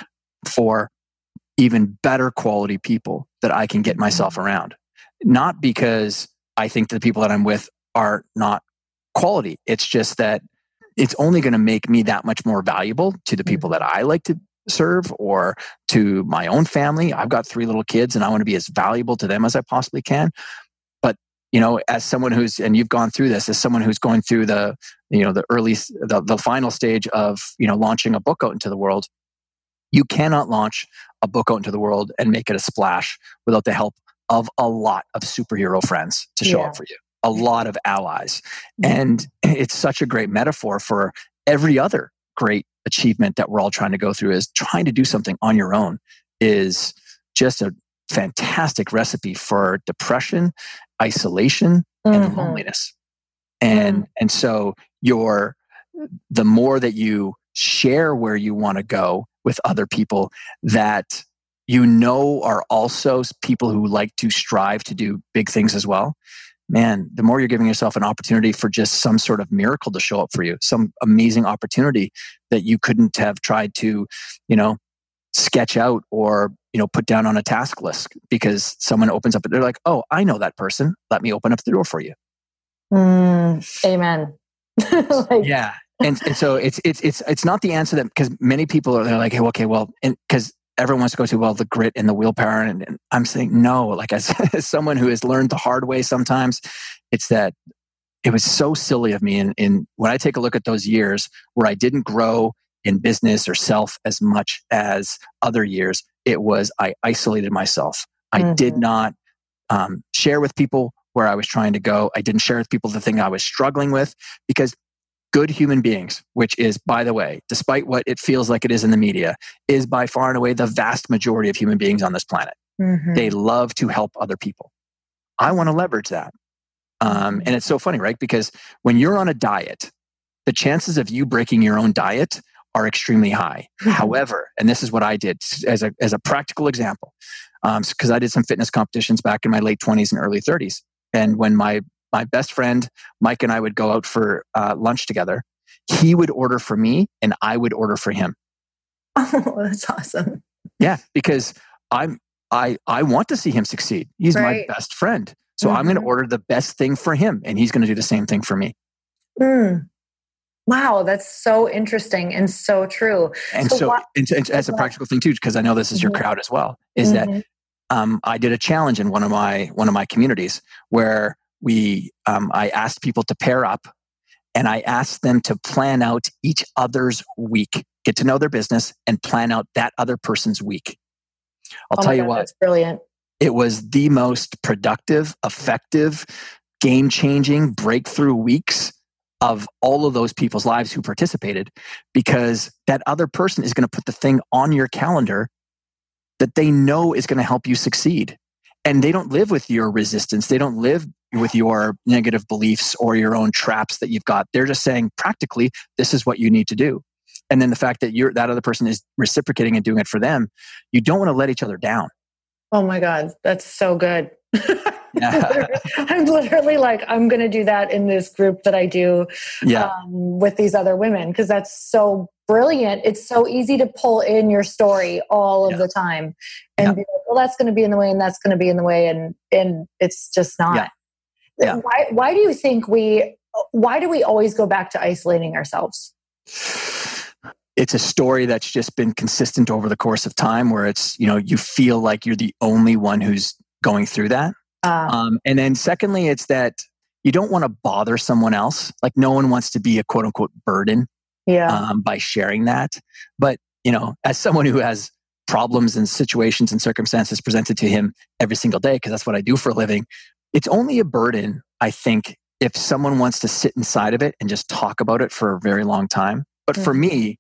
for even better quality people that I can get myself around. Not because I think the people that I'm with are not quality. It's just that it's only going to make me that much more valuable to the people that I like to serve, or to my own family. I've got 3 little kids and I want to be as valuable to them as I possibly can. But as someone and you've gone through this, as someone who's going through the final stage of, launching a book out into the world, you cannot launch a book out into the world and make it a splash without the help of a lot of superhero friends to show up for you, a lot of allies. And it's such a great metaphor for every other great achievement that we're all trying to go through. Is trying to do something on your own is just a fantastic recipe for depression, isolation, and loneliness. And so the more that you share where you want to go with other people that are also people who like to strive to do big things as well, man, the more you're giving yourself an opportunity for just some sort of miracle to show up for you, some amazing opportunity that you couldn't have tried to, sketch out or, put down on a task list, because someone opens up and they're like, oh, I know that person. Let me open up the door for you. Amen. Yeah. And so it's not the answer that, because many people they're like, hey, okay, well, because everyone wants to go to, the grit and the willpower. And I'm saying, no, like as someone who has learned the hard way sometimes, it's that it was so silly of me. And when I take a look at those years where I didn't grow in business or self as much as other years, it was, I isolated myself. I did not share with people where I was trying to go. I didn't share with people the thing I was struggling with, because good human beings, which is, by the way, despite what it feels like it is in the media, is by far and away the vast majority of human beings on this planet. They love to help other people. I want to leverage that. And it's so funny, right? Because when you're on a diet, the chances of you breaking your own diet are extremely high. However, and this is what I did as a practical example, because I did some fitness competitions back in my late 20s and early 30s. And when my best friend, Mike, and I would go out for lunch together, he would order for me and I would order for him. Oh, that's awesome. Yeah, because I want to see him succeed. He's my best friend. So I'm going to order the best thing for him, and he's going to do the same thing for me. Wow, that's so interesting and so true. And so as a practical thing too, because I know this is your crowd as well, is that I did a challenge in one of my communities where I asked people to pair up, and I asked them to plan out each other's week, get to know their business, and plan out that other person's week. I'll tell you what, that's brilliant. It was the most productive, effective, game-changing breakthrough weeks of all of those people's lives who participated, because that other person is going to put the thing on your calendar that they know is going to help you succeed. And they don't live with your resistance. They don't live with your negative beliefs or your own traps that you've got. They're just saying, practically, this is what you need to do. And then the fact that that other person is reciprocating and doing it for them, you don't want to let each other down. Oh my God, that's so good. I'm literally like, I'm going to do that in this group that I do with these other women, because that's so brilliant. It's so easy to pull in your story all of the time and be like, well, that's going to be in the way and that's going to be in the way. And it's just not. Yeah. Why do you think why do we always go back to isolating ourselves? It's a story that's just been consistent over the course of time, where it's, you feel like you're the only one who's going through that. And then secondly, it's that you don't want to bother someone else. Like, no one wants to be a quote unquote burden by sharing that. But, as someone who has problems and situations and circumstances presented to him every single day, because that's what I do for a living, it's only a burden, I think, if someone wants to sit inside of it and just talk about it for a very long time. But for me,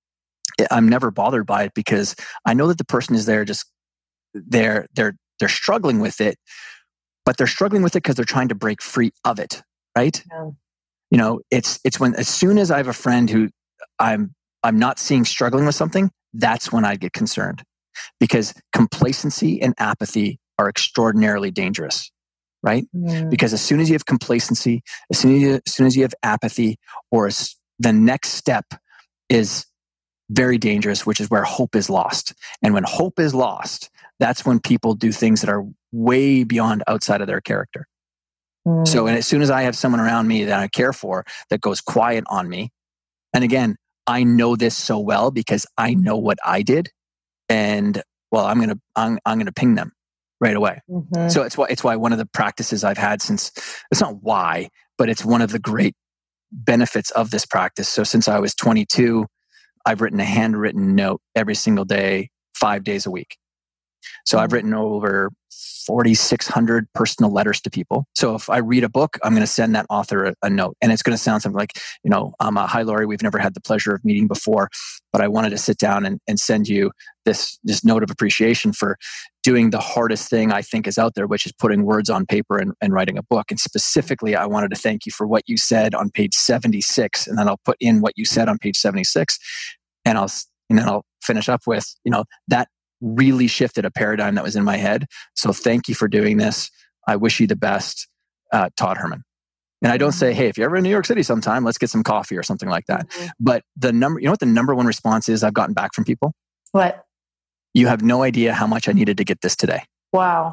I'm never bothered by it, because I know that the person is there they're struggling with it, but they're struggling with it because they're trying to break free of it, right? Yeah. It's when, as soon as I have a friend who I'm not seeing struggling with something, that's when I get concerned, because complacency and apathy are extraordinarily dangerous, right? Because as soon as you have complacency, as soon as you have apathy, the next step is very dangerous, which is where hope is lost. And when hope is lost, that's when people do things that are way beyond outside of their character. So, and as soon as I have someone around me that I care for that goes quiet on me, and again, I know this so well because I know what I did, and well, I'm gonna ping them right away. So it's why one of the practices I've had since, it's not why, but it's one of the great benefits of this practice. So since I was 22, I've written a handwritten note every single day, 5 days a week. So I've written over 4,600 personal letters to people. So if I read a book, I'm going to send that author a note. And it's going to sound something like, hi, Laurie, we've never had the pleasure of meeting before, but I wanted to sit down and send you this note of appreciation for doing the hardest thing I think is out there, which is putting words on paper and writing a book. And specifically, I wanted to thank you for what you said on page 76. And then I'll put in what you said on page 76. And then I'll finish up with, that really shifted a paradigm that was in my head. So thank you for doing this. I wish you the best, Todd Herman. And I don't say, hey, if you're ever in New York City sometime, let's get some coffee or something like that. But you know what the number one response is I've gotten back from people? What? You have no idea how much I needed to get this today. Wow.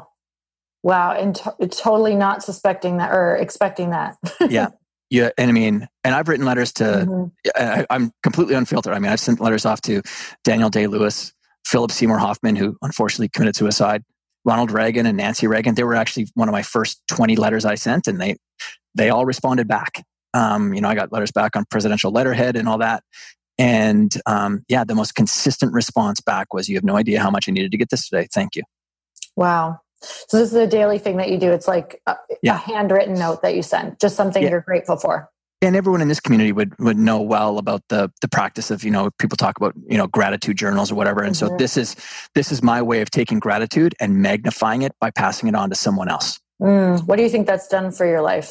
And totally not suspecting that or expecting that. Yeah. And I've written letters to, I'm completely unfiltered. I've sent letters off to Daniel Day-Lewis, Philip Seymour Hoffman, who unfortunately committed suicide, Ronald Reagan and Nancy Reagan. They were actually one of my first 20 letters I sent, and they all responded back. I got letters back on presidential letterhead and all that. And the most consistent response back was, you have no idea how much I needed to get this today. Thank you. Wow. So this is a daily thing that you do. It's like a handwritten note that you send, just something you're grateful for. And everyone in this community would know well about the practice of, people talk about, gratitude journals or whatever. And so this is my way of taking gratitude and magnifying it by passing it on to someone else. What do you think that's done for your life?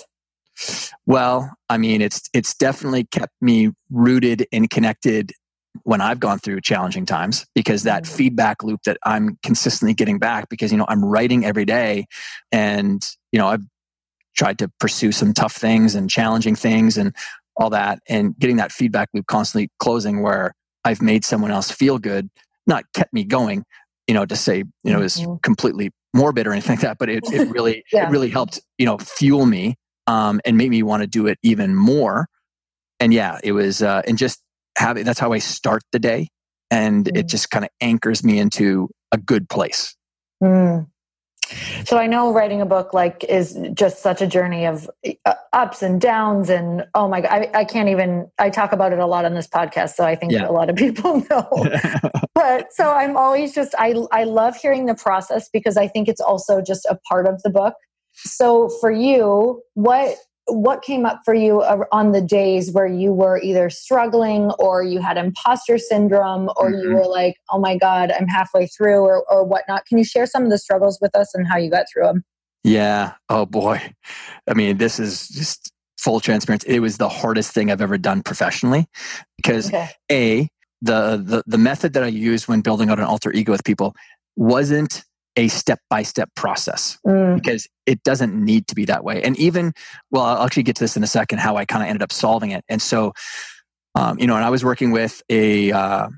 Well, it's definitely kept me rooted and connected when I've gone through challenging times, because that feedback loop that I'm consistently getting back, because, I'm writing every day, and, I've tried to pursue some tough things and challenging things and all that, and getting that feedback loop constantly closing, where I've made someone else feel good, not kept me going, to say, is completely morbid or anything like that, but it really, Yeah. it really helped, fuel me, and make me want to do it even more. And yeah, it was, and just that's how I start the day. And it just kind of anchors me into a good place. Mm. So I know writing a book is just such a journey of ups and downs, and oh my God, I can't even, I talk about it a lot on this podcast. So I think a lot of people know, but so I'm always just, I love hearing the process because I think it's also just a part of the book. So for you, what came up for you on the days where you were either struggling or you had imposter syndrome or you were like, oh my God, I'm halfway through or whatnot? Can you share some of the struggles with us and how you got through them? Yeah. Oh boy. I mean, this is just full transparency. It was the hardest thing I've ever done professionally because the method that I used when building out an alter ego with people wasn't a step-by-step process because it doesn't need to be that way. And even, well, I'll actually get to this in a second, how I kind of ended up solving it. And so, and I was working with a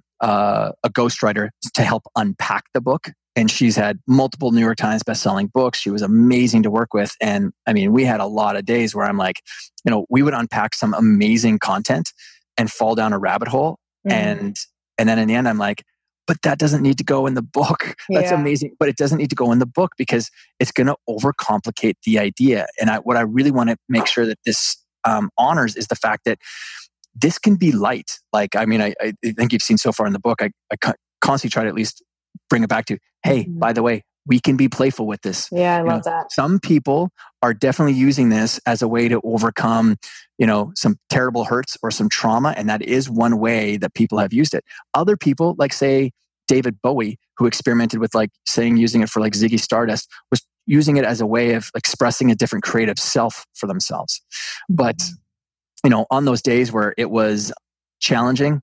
ghostwriter to help unpack the book. And she's had multiple New York Times bestselling books. She was amazing to work with. And I mean, we had a lot of days where I'm like, we would unpack some amazing content and fall down a rabbit hole. And then in the end, I'm like, but that doesn't need to go in the book. That's amazing. But it doesn't need to go in the book because it's going to overcomplicate the idea. And what I really want to make sure that this honors is the fact that this can be light. Like, I mean, I think you've seen so far in the book, I constantly try to at least bring it back to, hey, by the way, we can be playful with this. Yeah, I love that. Some people are definitely using this as a way to overcome, some terrible hurts or some trauma. And that is one way that people have used it. Other people, like say David Bowie, who experimented with using it for Ziggy Stardust, was using it as a way of expressing a different creative self for themselves. But, on those days where it was challenging,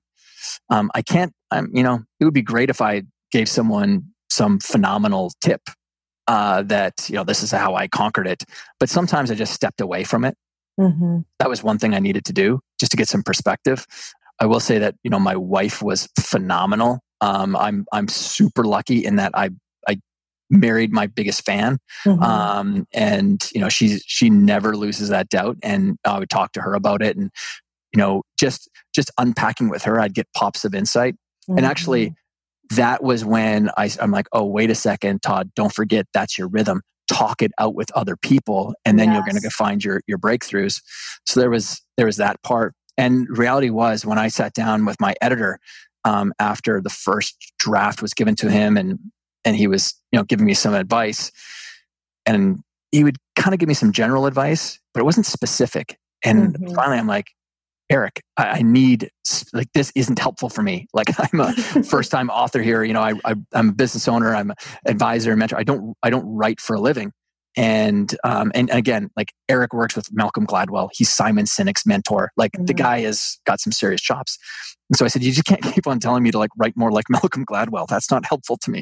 it would be great if I gave someone some phenomenal tip that, this is how I conquered it. But sometimes I just stepped away from it. That was one thing I needed to do just to get some perspective. I will say that, my wife was phenomenal. I'm super lucky in that I married my biggest fan. And, she never loses that doubt. And I would talk to her about it and, just unpacking with her, I'd get pops of insight. And actually, that was when I'm like, oh, wait a second, Todd, don't forget that's your rhythm. Talk it out with other people, and then you're going to find your breakthroughs. So there was that part. And reality was when I sat down with my editor after the first draft was given to him, and he was giving me some advice, and he would kind of give me some general advice, but it wasn't specific. And finally, I'm like, Eric, I need, this isn't helpful for me. I'm a first-time author here. I'm a business owner. I'm an advisor and mentor. I don't write for a living. And again, Eric works with Malcolm Gladwell. He's Simon Sinek's mentor. The guy has got some serious chops. And so I said, you just can't keep on telling me to write more like Malcolm Gladwell. That's not helpful to me.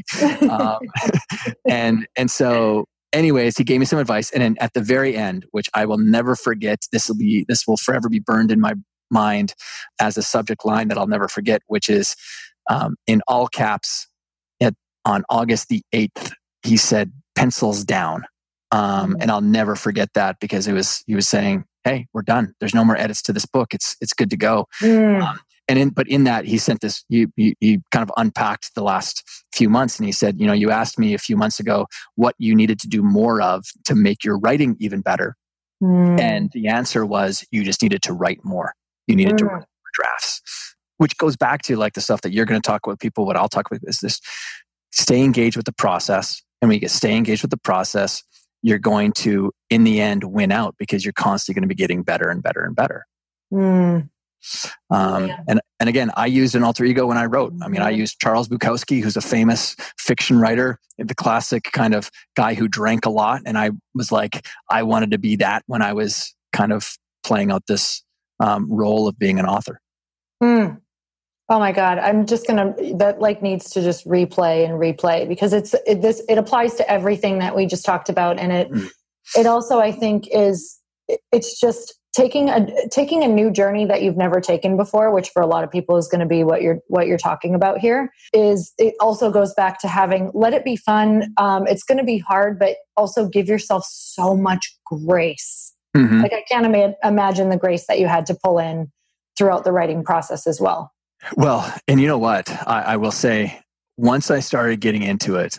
And so anyways, he gave me some advice. And then at the very end, which I will never forget, this will forever be burned in my mind as a subject line that I'll never forget, which is in all caps on August the 8th, he said, pencils down. And I'll never forget that because he was saying, hey, we're done. There's no more edits to this book. It's good to go. But in that he sent this, he kind of unpacked the last few months, and he said, you asked me a few months ago what you needed to do more of to make your writing even better. And the answer was, you just needed to write more. You needed to write more drafts, which goes back to the stuff that you're going to talk with people. What I'll talk with is this: stay engaged with the process. And when you stay engaged with the process, you're going to, in the end, win out because you're constantly going to be getting better and better and better. And again, I used an alter ego when I wrote. I mean, I used Charles Bukowski, who's a famous fiction writer, the classic kind of guy who drank a lot. And I was like, I wanted to be that when I was kind of playing out this role of being an author. Oh my God. I'm just that needs to just replay because it applies to everything that we just talked about. And it also, I think it's just taking a new journey that you've never taken before, which for a lot of people is going to be what you're talking about here, is it also goes back to let it be fun. It's going to be hard, but also give yourself so much grace. Mm-hmm. Like I can't imagine the grace that you had to pull in throughout the writing process as well. Well, and you know what? I will say, once I started getting into it,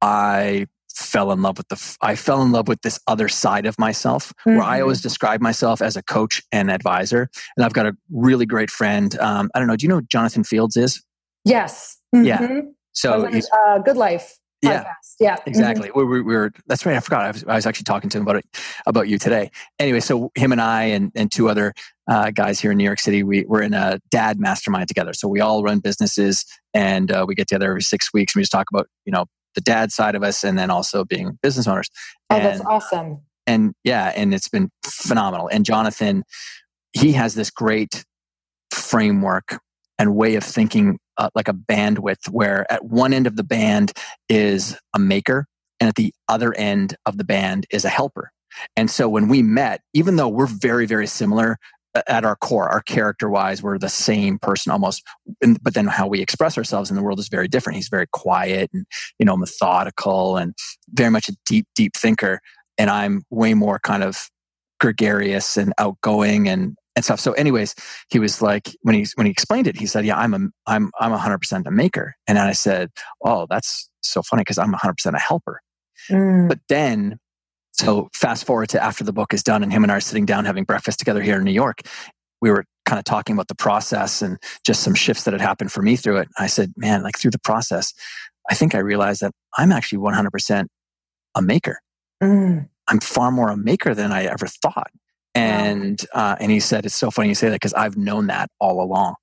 I fell in love with this other side of myself, mm-hmm. where I always describe myself as a coach and advisor. And I've got a really great friend. I don't know. Do you know who Jonathan Fields is? Yes. Mm-hmm. Yeah. So he's Good Life. Yeah. Podcast. Yeah. Exactly. Mm-hmm. We were. That's right. I forgot. I was actually talking to him about you today. Anyway, so him and I and two other guys here in New York City, we're in a dad mastermind together. So we all run businesses, and we get together every 6 weeks. And we just talk about the dad side of us, and then also being business owners. And, that's awesome. And yeah, and it's been phenomenal. And Jonathan, he has this great framework and way of thinking, like a bandwidth, where at one end of the band is a maker, and at the other end of the band is a helper. And so when we met, even though we're very, very similar at our core, our character-wise, we're the same person almost, but then how we express ourselves in the world is very different. He's very quiet and methodical and very much a deep, deep thinker, and I'm way more kind of gregarious and outgoing and stuff. So, anyways, he was like, when he explained it, he said, "Yeah, I'm 100% a maker," and I said, "Oh, that's so funny because I'm 100% a helper." But then. So fast forward to after the book is done and him and I are sitting down having breakfast together here in New York. We were kind of talking about the process and just some shifts that had happened for me through it. I said, man, like through the process, I think I realized that I'm actually 100% a maker. I'm far more a maker than I ever thought. And he said, it's so funny you say that because I've known that all along.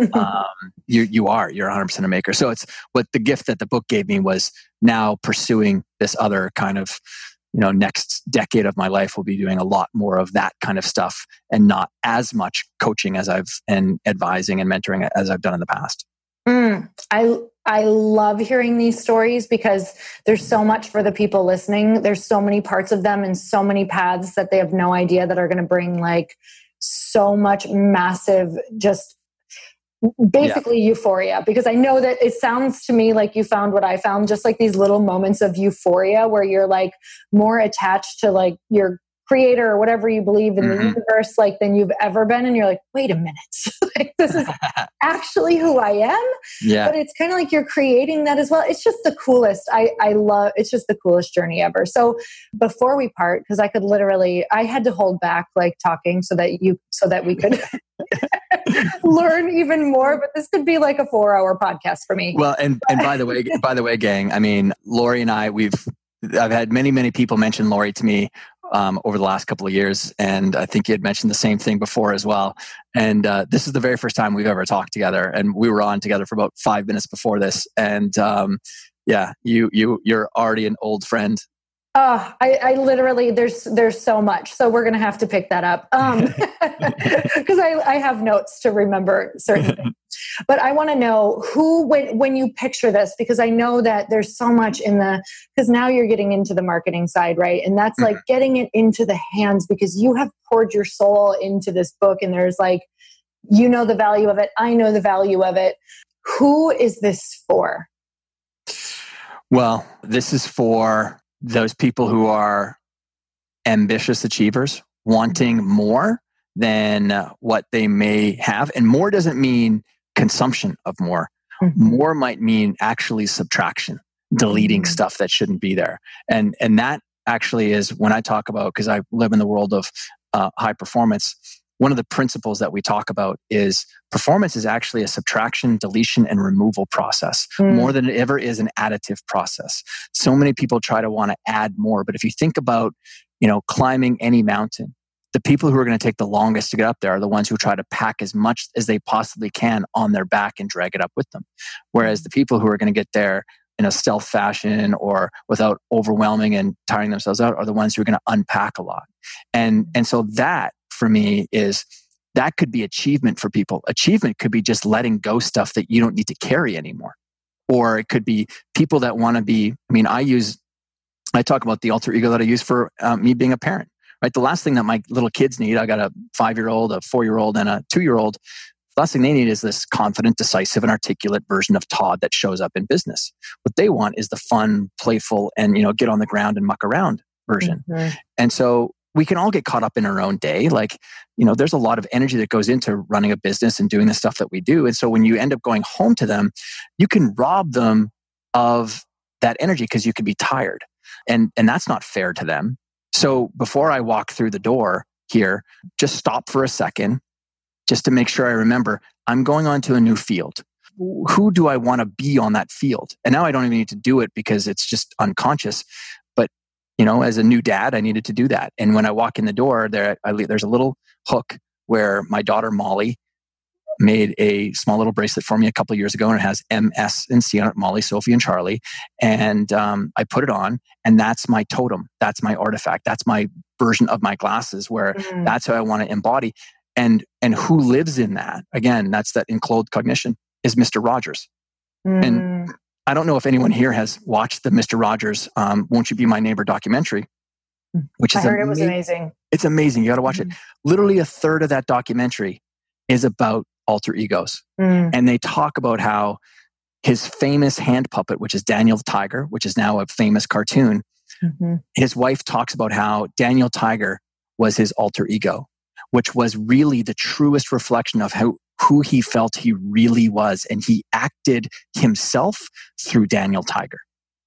You're 100% a maker. So it's what the gift that the book gave me was now pursuing this other kind of next decade of my life will be doing a lot more of that kind of stuff and not as much coaching and advising and mentoring as I've done in the past. I love hearing these stories because there's so much for the people listening. There's so many parts of them and so many paths that they have no idea that are going to bring like so much massive, just basically euphoria, because I know that it sounds to me like you found what I found, just like these little moments of euphoria where you're like more attached to like your creator or whatever you believe in the universe, like than you've ever been. And you're like, wait a minute, like this is actually who I am. Yeah. But it's kind of like you're creating that as well. It's just the coolest. It's just the coolest journey ever. So before we part, because I had to hold back like talking so that we could learn even more, but this could be like a 4-hour podcast for me. Well, and by the way, gang, I mean, Lori and I've had many, many people mention Lori to me over the last couple of years. And I think you had mentioned the same thing before as well. And this is the very first time we've ever talked together. And we were on together for about 5 minutes before this. And you're already an old friend. I literally, there's so much. So we're going to have to pick that up. Because I have notes to remember certain things. But I want to know when you picture this, because I know that there's so much because now you're getting into the marketing side, right? And that's like getting it into the hands, because you have poured your soul into this book, and there's like, the value of it. I know the value of it. Who is this for? Well, this is for those people who are ambitious achievers, wanting more than what they may have. And more doesn't mean consumption of more. More might mean actually subtraction, deleting stuff that shouldn't be there. And that actually is when I talk about, because I live in the world of high performance, one of the principles that we talk about is performance is actually a subtraction, deletion, and removal process more than it ever is an additive process. So many people try to want to add more, but if you think about, climbing any mountain, the people who are going to take the longest to get up there are the ones who try to pack as much as they possibly can on their back and drag it up with them. Whereas the people who are going to get there in a stealth fashion or without overwhelming and tiring themselves out are the ones who are going to unpack a lot. And so that, for me, that could be achievement for people. Achievement could be just letting go stuff that you don't need to carry anymore. Or it could be people that want to be, I talk about the alter ego that I use for me being a parent, right? The last thing that my little kids need, I got a 5-year-old, a 4-year-old, and a 2-year-old. The last thing they need is this confident, decisive, and articulate version of Todd that shows up in business. What they want is the fun, playful, and get on the ground and muck around version. Mm-hmm. And so we can all get caught up in our own day. Like, there's a lot of energy that goes into running a business and doing the stuff that we do. And so when you end up going home to them, you can rob them of that energy because you could be tired. And that's not fair to them. So before I walk through the door here, just stop for a second, just to make sure I remember, I'm going on to a new field. Who do I want to be on that field? And now I don't even need to do it because it's just unconscious. But, as a new dad, I needed to do that. And when I walk in the door, there's a little hook where my daughter, Molly, made a small little bracelet for me a couple of years ago, and it has MS and C on it, Molly, Sophie, and Charlie. And I put it on, and that's my totem. That's my artifact. That's my version of my glasses, where that's how I want to embody. And who lives in that? Again, that's that enclosed cognition, is Mr. Rogers. And I don't know if anyone here has watched the Mr. Rogers Won't You Be My Neighbor documentary, which is I heard it was amazing. It's amazing. You got to watch it. Literally a third of that documentary is about alter egos. And they talk about how his famous hand puppet, which is Daniel the Tiger, which is now a famous cartoon, his wife talks about how Daniel Tiger was his alter ego, which was really the truest reflection of who he felt he really was. And he acted himself through Daniel Tiger.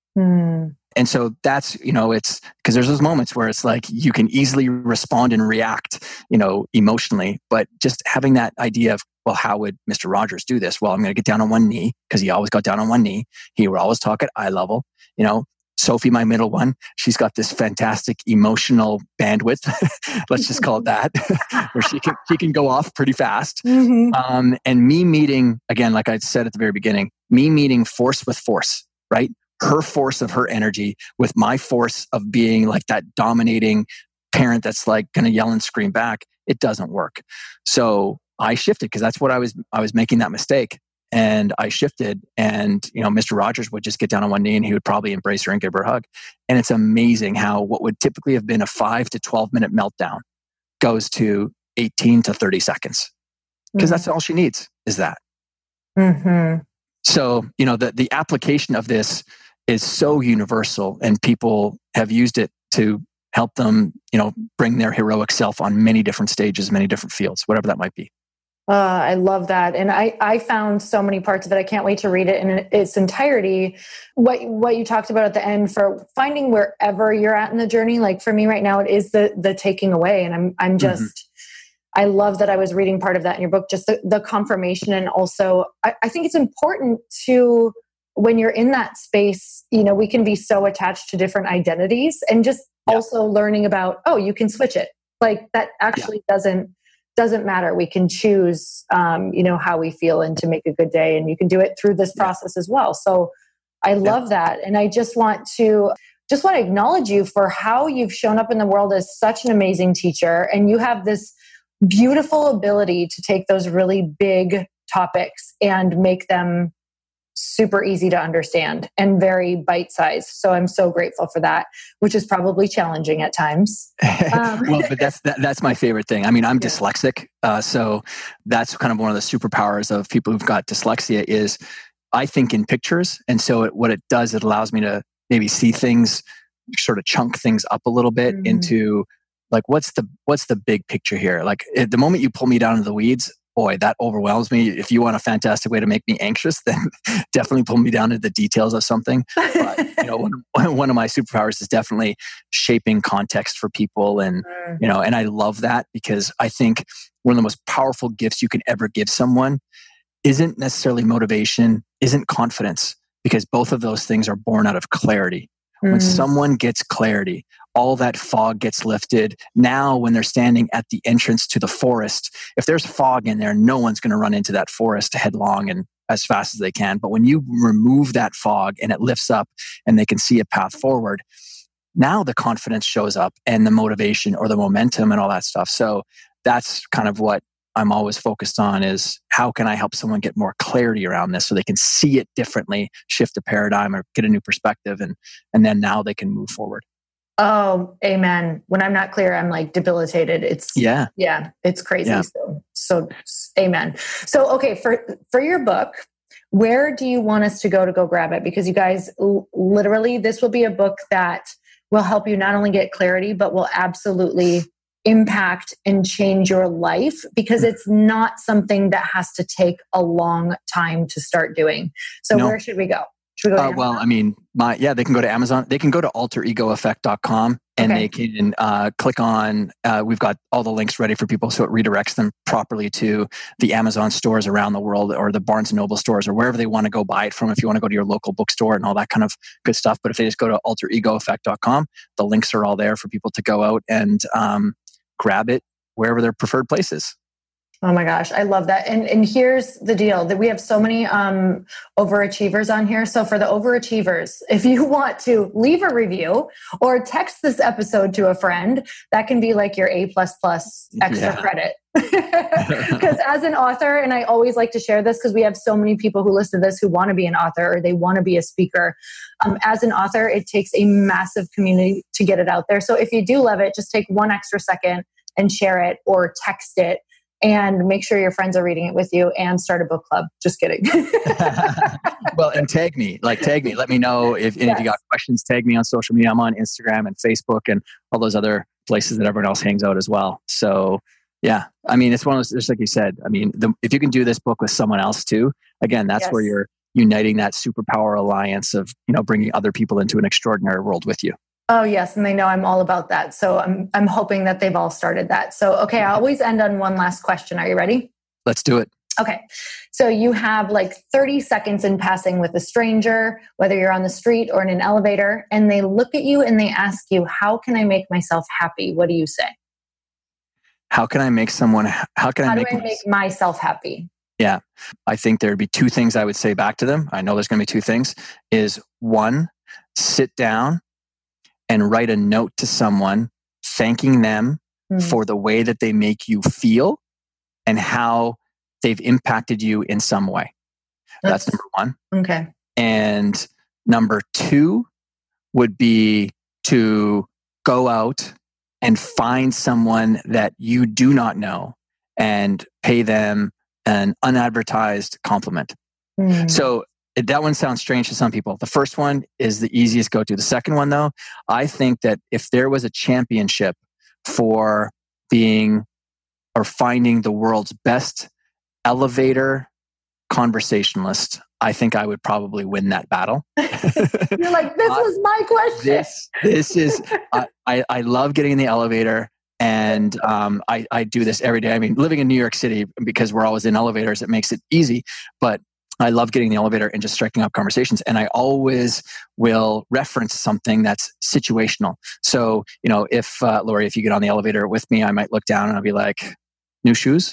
And so that's, it's because there's those moments where it's like you can easily respond and react, emotionally. But just having that idea of, well, how would Mr. Rogers do this? Well, I'm going to get down on one knee, because he always got down on one knee. He would always talk at eye level. Sophie, my middle one, she's got this fantastic emotional bandwidth, let's just call it that, where she can go off pretty fast. And me meeting, again, like I said at the very beginning, me meeting force with force, right? Her force of her energy with my force of being like that dominating parent that's like going to yell and scream back. It doesn't work. So I shifted, because that's what I was making that mistake. And I shifted, and Mr. Rogers would just get down on one knee and he would probably embrace her and give her a hug. And it's amazing how what would typically have been a 5 to 12 minute meltdown goes to 18 to 30 seconds, because that's all she needs is that. So, the application of this is so universal, and people have used it to help them, bring their heroic self on many different stages, many different fields, whatever that might be. I love that. And I found so many parts of it. I can't wait to read it in its entirety. What you talked about at the end for finding wherever you're at in the journey. Like for me right now, it is the taking away. And I'm just, I love that I was reading part of that in your book, just the confirmation. And also I think it's important to, when you're in that space, we can be so attached to different identities, and just also learning about, you can switch it. Like that actually doesn't matter. We can choose, how we feel and to make a good day. And you can do it through this process as well. So I love that. And I just want to acknowledge you for how you've shown up in the world as such an amazing teacher. And you have this beautiful ability to take those really big topics and make them super easy to understand and very bite-sized. So I'm so grateful for that, which is probably challenging at times. Well, but that's my favorite thing. I mean, I'm dyslexic. So that's kind of one of the superpowers of people who've got dyslexia is I think in pictures. And so what it does, it allows me to maybe see things, sort of chunk things up a little bit into like, what's the big picture here? Like at the moment you pull me down into the weeds, boy, that overwhelms me. If you want a fantastic way to make me anxious, then definitely pull me down into the details of something. But one of my superpowers is definitely shaping context for people, and and I love that, because I think one of the most powerful gifts you can ever give someone isn't necessarily motivation, isn't confidence, because both of those things are born out of clarity. When someone gets clarity, all that fog gets lifted. Now, when they're standing at the entrance to the forest, if there's fog in there, no one's going to run into that forest headlong and as fast as they can. But when you remove that fog and it lifts up and they can see a path forward, now the confidence shows up and the motivation or the momentum and all that stuff. So that's kind of what I'm always focused on, is how can I help someone get more clarity around this so they can see it differently, shift a paradigm or get a new perspective, and then now they can move forward. Oh, amen. When I'm not clear, I'm like debilitated. It's it's crazy. Yeah. So amen. So, okay. For your book, where do you want us to go grab it? Because you guys, literally, this will be a book that will help you not only get clarity, but will absolutely impact and change your life, because it's not something that has to take a long time to start doing. So where should we go? Should we go to well, I mean, they can go to Amazon. They can go to alteregoeffect.com and they can click on, we've got all the links ready for people, so it redirects them properly to the Amazon stores around the world, or the Barnes & Noble stores, or wherever they want to go buy it from, if you want to go to your local bookstore and all that kind of good stuff. But if they just go to alteregoeffect.com, the links are all there for people to go out and grab it wherever their preferred place is. Oh my gosh, I love that. And here's the deal, that we have so many overachievers on here. So for the overachievers, if you want to leave a review or text this episode to a friend, that can be like your A++ extra credit. Because as an author, and I always like to share this because we have so many people who listen to this who want to be an author or they want to be a speaker. As an author, it takes a massive community to get it out there. So if you do love it, just take one extra second and share it or text it. And make sure your friends are reading it with you, and start a book club. Just kidding. Well, and tag me. Let me know if you got questions. Tag me on social media. I'm on Instagram and Facebook and all those other places that everyone else hangs out as well. So yeah, I mean, it's one of those, just like you said, I mean, if you can do this book with someone else too, again, that's where you're uniting that superpower alliance of, bringing other people into an extraordinary world with you. Oh, yes. And they know I'm all about that. So I'm hoping that they've all started that. So, okay, I always end on one last question. Are you ready? Let's do it. Okay. So you have like 30 seconds in passing with a stranger, whether you're on the street or in an elevator, and they look at you and they ask you, how can I make myself happy? What do you say? How can I make myself happy? Yeah. I think there'd be two things I would say back to them. I know there's going to be two things. Is one, sit down and write a note to someone thanking them for the way that they make you feel and how they've impacted you in some way. That's number one. Okay. And number two would be to go out and find someone that you do not know and pay them an unadvertised compliment. So that one sounds strange to some people. The first one is the easiest go-to. The second one, though, I think that if there was a championship for being or finding the world's best elevator conversationalist, I think I would probably win that battle. You're like, this was my question. This is, I love getting in the elevator. And I do this every day. I mean, living in New York City, because we're always in elevators, it makes it easy. But I love getting in the elevator and just striking up conversations. And I always will reference something that's situational. So, if Lori, if you get on the elevator with me, I might look down and I'll be like, new shoes?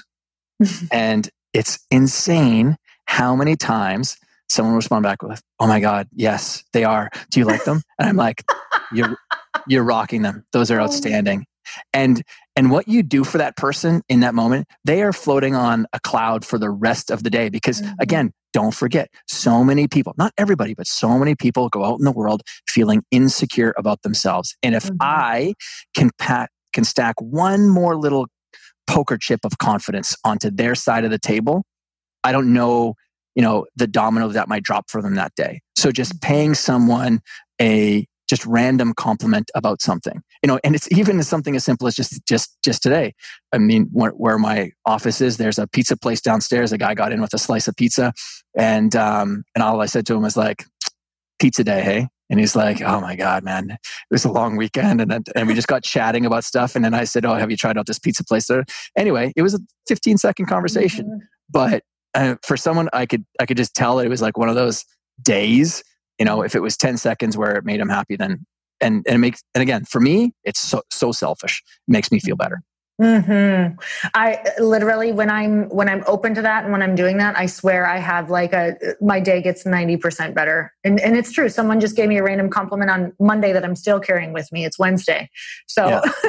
And it's insane how many times someone will respond back with, oh my God, yes, they are. Do you like them? And I'm like, you're rocking them. Those are outstanding. And what you do for that person in that moment, they are floating on a cloud for the rest of the day. Because again, don't forget, so many people, not everybody, but so many people go out in the world feeling insecure about themselves. And if I can stack one more little poker chip of confidence onto their side of the table, I don't know, the domino that might drop for them that day. So just paying someone a just random compliment about something, and it's even something as simple as just today. I mean, where my office is, there's a pizza place downstairs. A guy got in with a slice of pizza, and all I said to him was like, "Pizza day, hey?" And he's like, "Oh my God, man, it was a long weekend," and we just got chatting about stuff. And then I said, "Oh, have you tried out this pizza place there?" Anyway, it was a 15-second conversation, but for someone, I could just tell that it was like one of those days. If it was 10 seconds where it made him happy, then and again, for me, it's so selfish. It makes me feel better. I literally, when I'm open to that and when I'm doing that, I swear I have my day gets 90% better. And it's true. Someone just gave me a random compliment on Monday that I'm still carrying with me. It's Wednesday. So,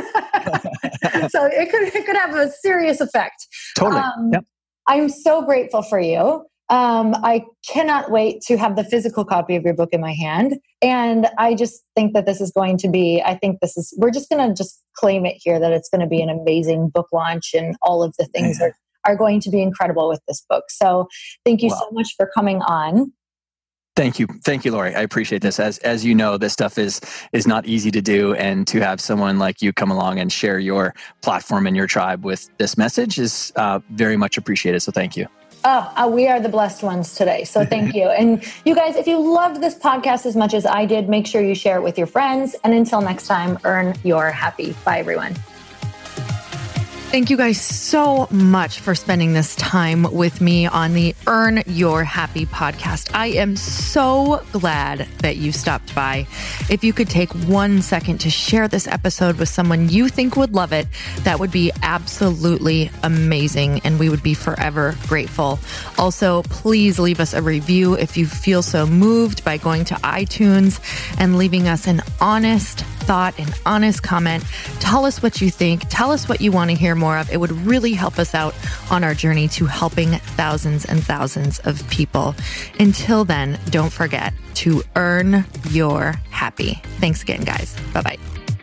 so it could have a serious effect. Totally. I'm so grateful for you. I cannot wait to have the physical copy of your book in my hand. And I just think that this is going to be, we're just going to just claim it here that it's going to be an amazing book launch, and all of the things are going to be incredible with this book. So thank you so much for coming on. Thank you, Lori. I appreciate this. As you know, this stuff is not easy to do, and to have someone like you come along and share your platform and your tribe with this message is very much appreciated. So thank you. We are the blessed ones today. So thank you. And you guys, if you loved this podcast as much as I did, make sure you share it with your friends. And until next time, earn your happy. Bye, everyone. Thank you guys so much for spending this time with me on the Earn Your Happy podcast. I am so glad that you stopped by. If you could take 1 second to share this episode with someone you think would love it, that would be absolutely amazing, and we would be forever grateful. Also, please leave us a review if you feel so moved by going to iTunes and leaving us an honest thought, an honest comment. Tell us what you think. Tell us what you want to hear more of. It would really help us out on our journey to helping thousands and thousands of people. Until then, don't forget to earn your happy. Thanks again, guys. Bye-bye.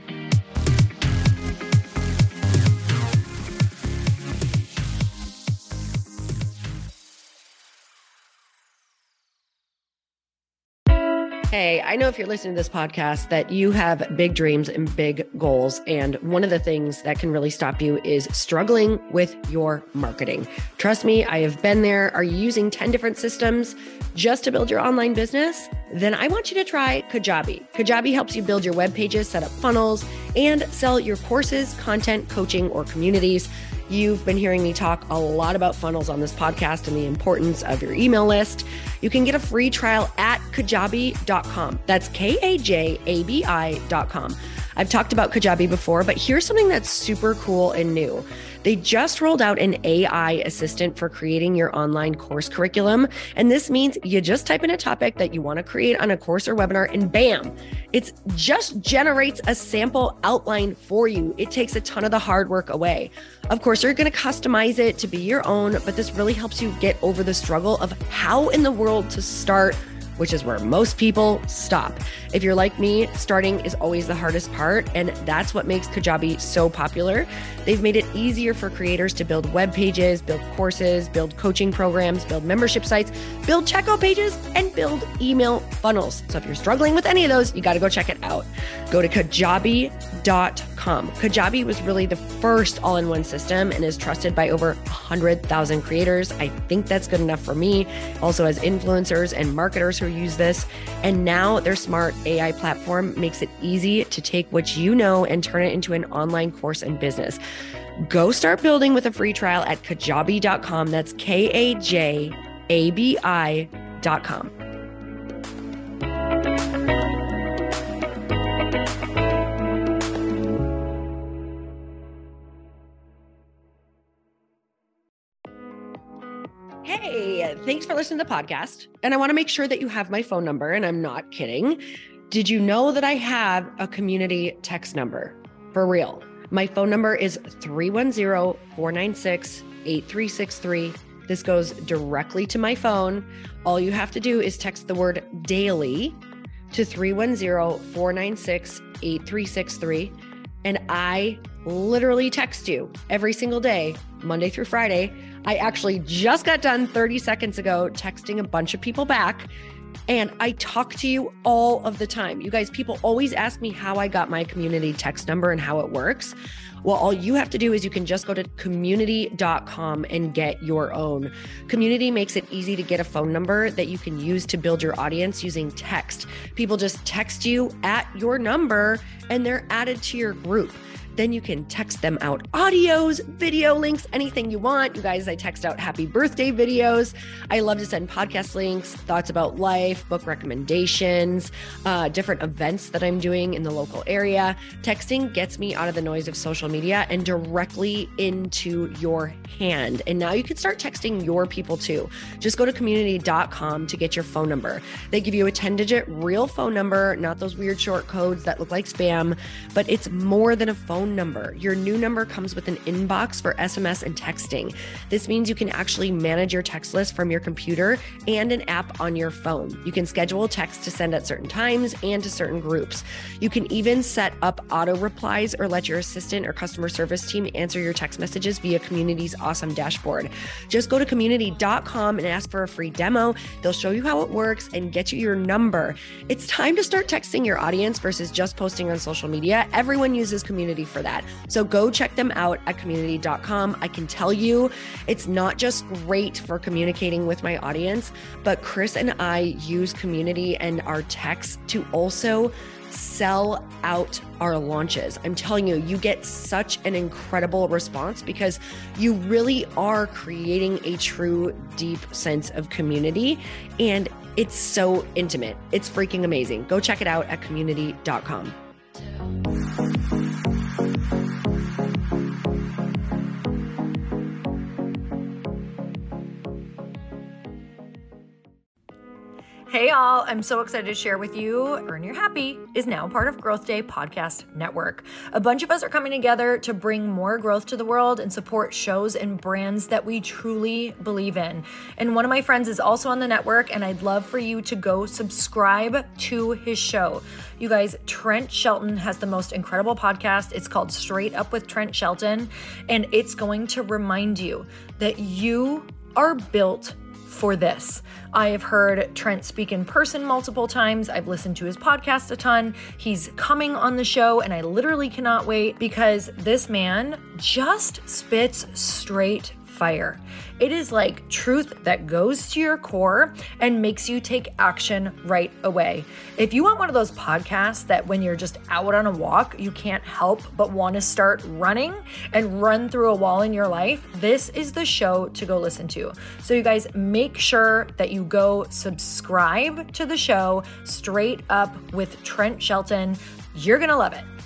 Hey, I know if you're listening to this podcast that you have big dreams and big goals. And one of the things that can really stop you is struggling with your marketing. Trust me, I have been there. Are you using 10 different systems just to build your online business? Then I want you to try Kajabi. Kajabi helps you build your web pages, set up funnels, and sell your courses, content, coaching, or communities. You've been hearing me talk a lot about funnels on this podcast and the importance of your email list. You can get a free trial at kajabi.com. That's Kajabi.com. I've talked about Kajabi before, but here's something that's super cool and new. They just rolled out an AI assistant for creating your online course curriculum. And this means you just type in a topic that you want to create on a course or webinar, and bam, it just generates a sample outline for you. It takes a ton of the hard work away. Of course, you're going to customize it to be your own, but this really helps you get over the struggle of how in the world to start, which is where most people stop. If you're like me, starting is always the hardest part, and that's what makes Kajabi so popular. They've made it easier for creators to build web pages, build courses, build coaching programs, build membership sites, build checkout pages, and build email funnels. So if you're struggling with any of those, you got to go check it out. Go to Kajabi.com. Kajabi was really the first all-in-one system and is trusted by over 100,000 creators. I think that's good enough for me. Also, as influencers and marketers who use this. And now their smart AI platform makes it easy to take what you know and turn it into an online course and business. Go start building with a free trial at Kajabi.com. That's Kajabi.com. Hey, thanks for listening to the podcast. And I want to make sure that you have my phone number, and I'm not kidding. Did you know that I have a community text number? For real. My phone number is 310-496-8363. This goes directly to my phone. All you have to do is text the word daily to 310-496-8363. And I literally text you every single day, Monday through Friday. I actually just got done 30 seconds ago texting a bunch of people back, and I talk to you all of the time. You guys, people always ask me how I got my community text number and how it works. Well, all you have to do is you can just go to community.com and get your own. Community makes it easy to get a phone number that you can use to build your audience using text. People just text you at your number and they're added to your group. Then you can text them out audios, video links, anything you want. You guys, I text out happy birthday videos. I love to send podcast links, thoughts about life, book recommendations, different events that I'm doing in the local area. Texting gets me out of the noise of social media and directly into your hand. And now you can start texting your people too. Just go to community.com to get your phone number. They give you a 10-digit real phone number, not those weird short codes that look like spam, but it's more than a phone phone number. Your new number comes with an inbox for SMS and texting. This means you can actually manage your text list from your computer and an app on your phone. You can schedule texts to send at certain times and to certain groups. You can even set up auto replies or let your assistant or customer service team answer your text messages via Community's awesome dashboard. Just go to community.com and ask for a free demo. They'll show you how it works and get you your number. It's time to start texting your audience versus just posting on social media. Everyone uses Community for that. So go check them out at community.com. I can tell you, it's not just great for communicating with my audience, but Chris and I use Community and our texts to also sell out our launches. I'm telling you, you get such an incredible response because you really are creating a true, deep sense of community. And it's so intimate. It's freaking amazing. Go check it out at community.com. Hey y'all, I'm so excited to share with you, Earn Your Happy is now part of Growth Day Podcast Network. A bunch of us are coming together to bring more growth to the world and support shows and brands that we truly believe in. And one of my friends is also on the network, and I'd love for you to go subscribe to his show. You guys, Trent Shelton has the most incredible podcast. It's called Straight Up with Trent Shelton, and it's going to remind you that you are built for this. I have heard Trent speak in person multiple times. I've listened to his podcast a ton. He's coming on the show, and I literally cannot wait because this man just spits straight fire. It is like truth that goes to your core and makes you take action right away. If you want one of those podcasts that when you're just out on a walk, you can't help but want to start running and run through a wall in your life, this is the show to go listen to. So you guys, make sure that you go subscribe to the show, Straight Up with Trent Shelton. You're going to love it.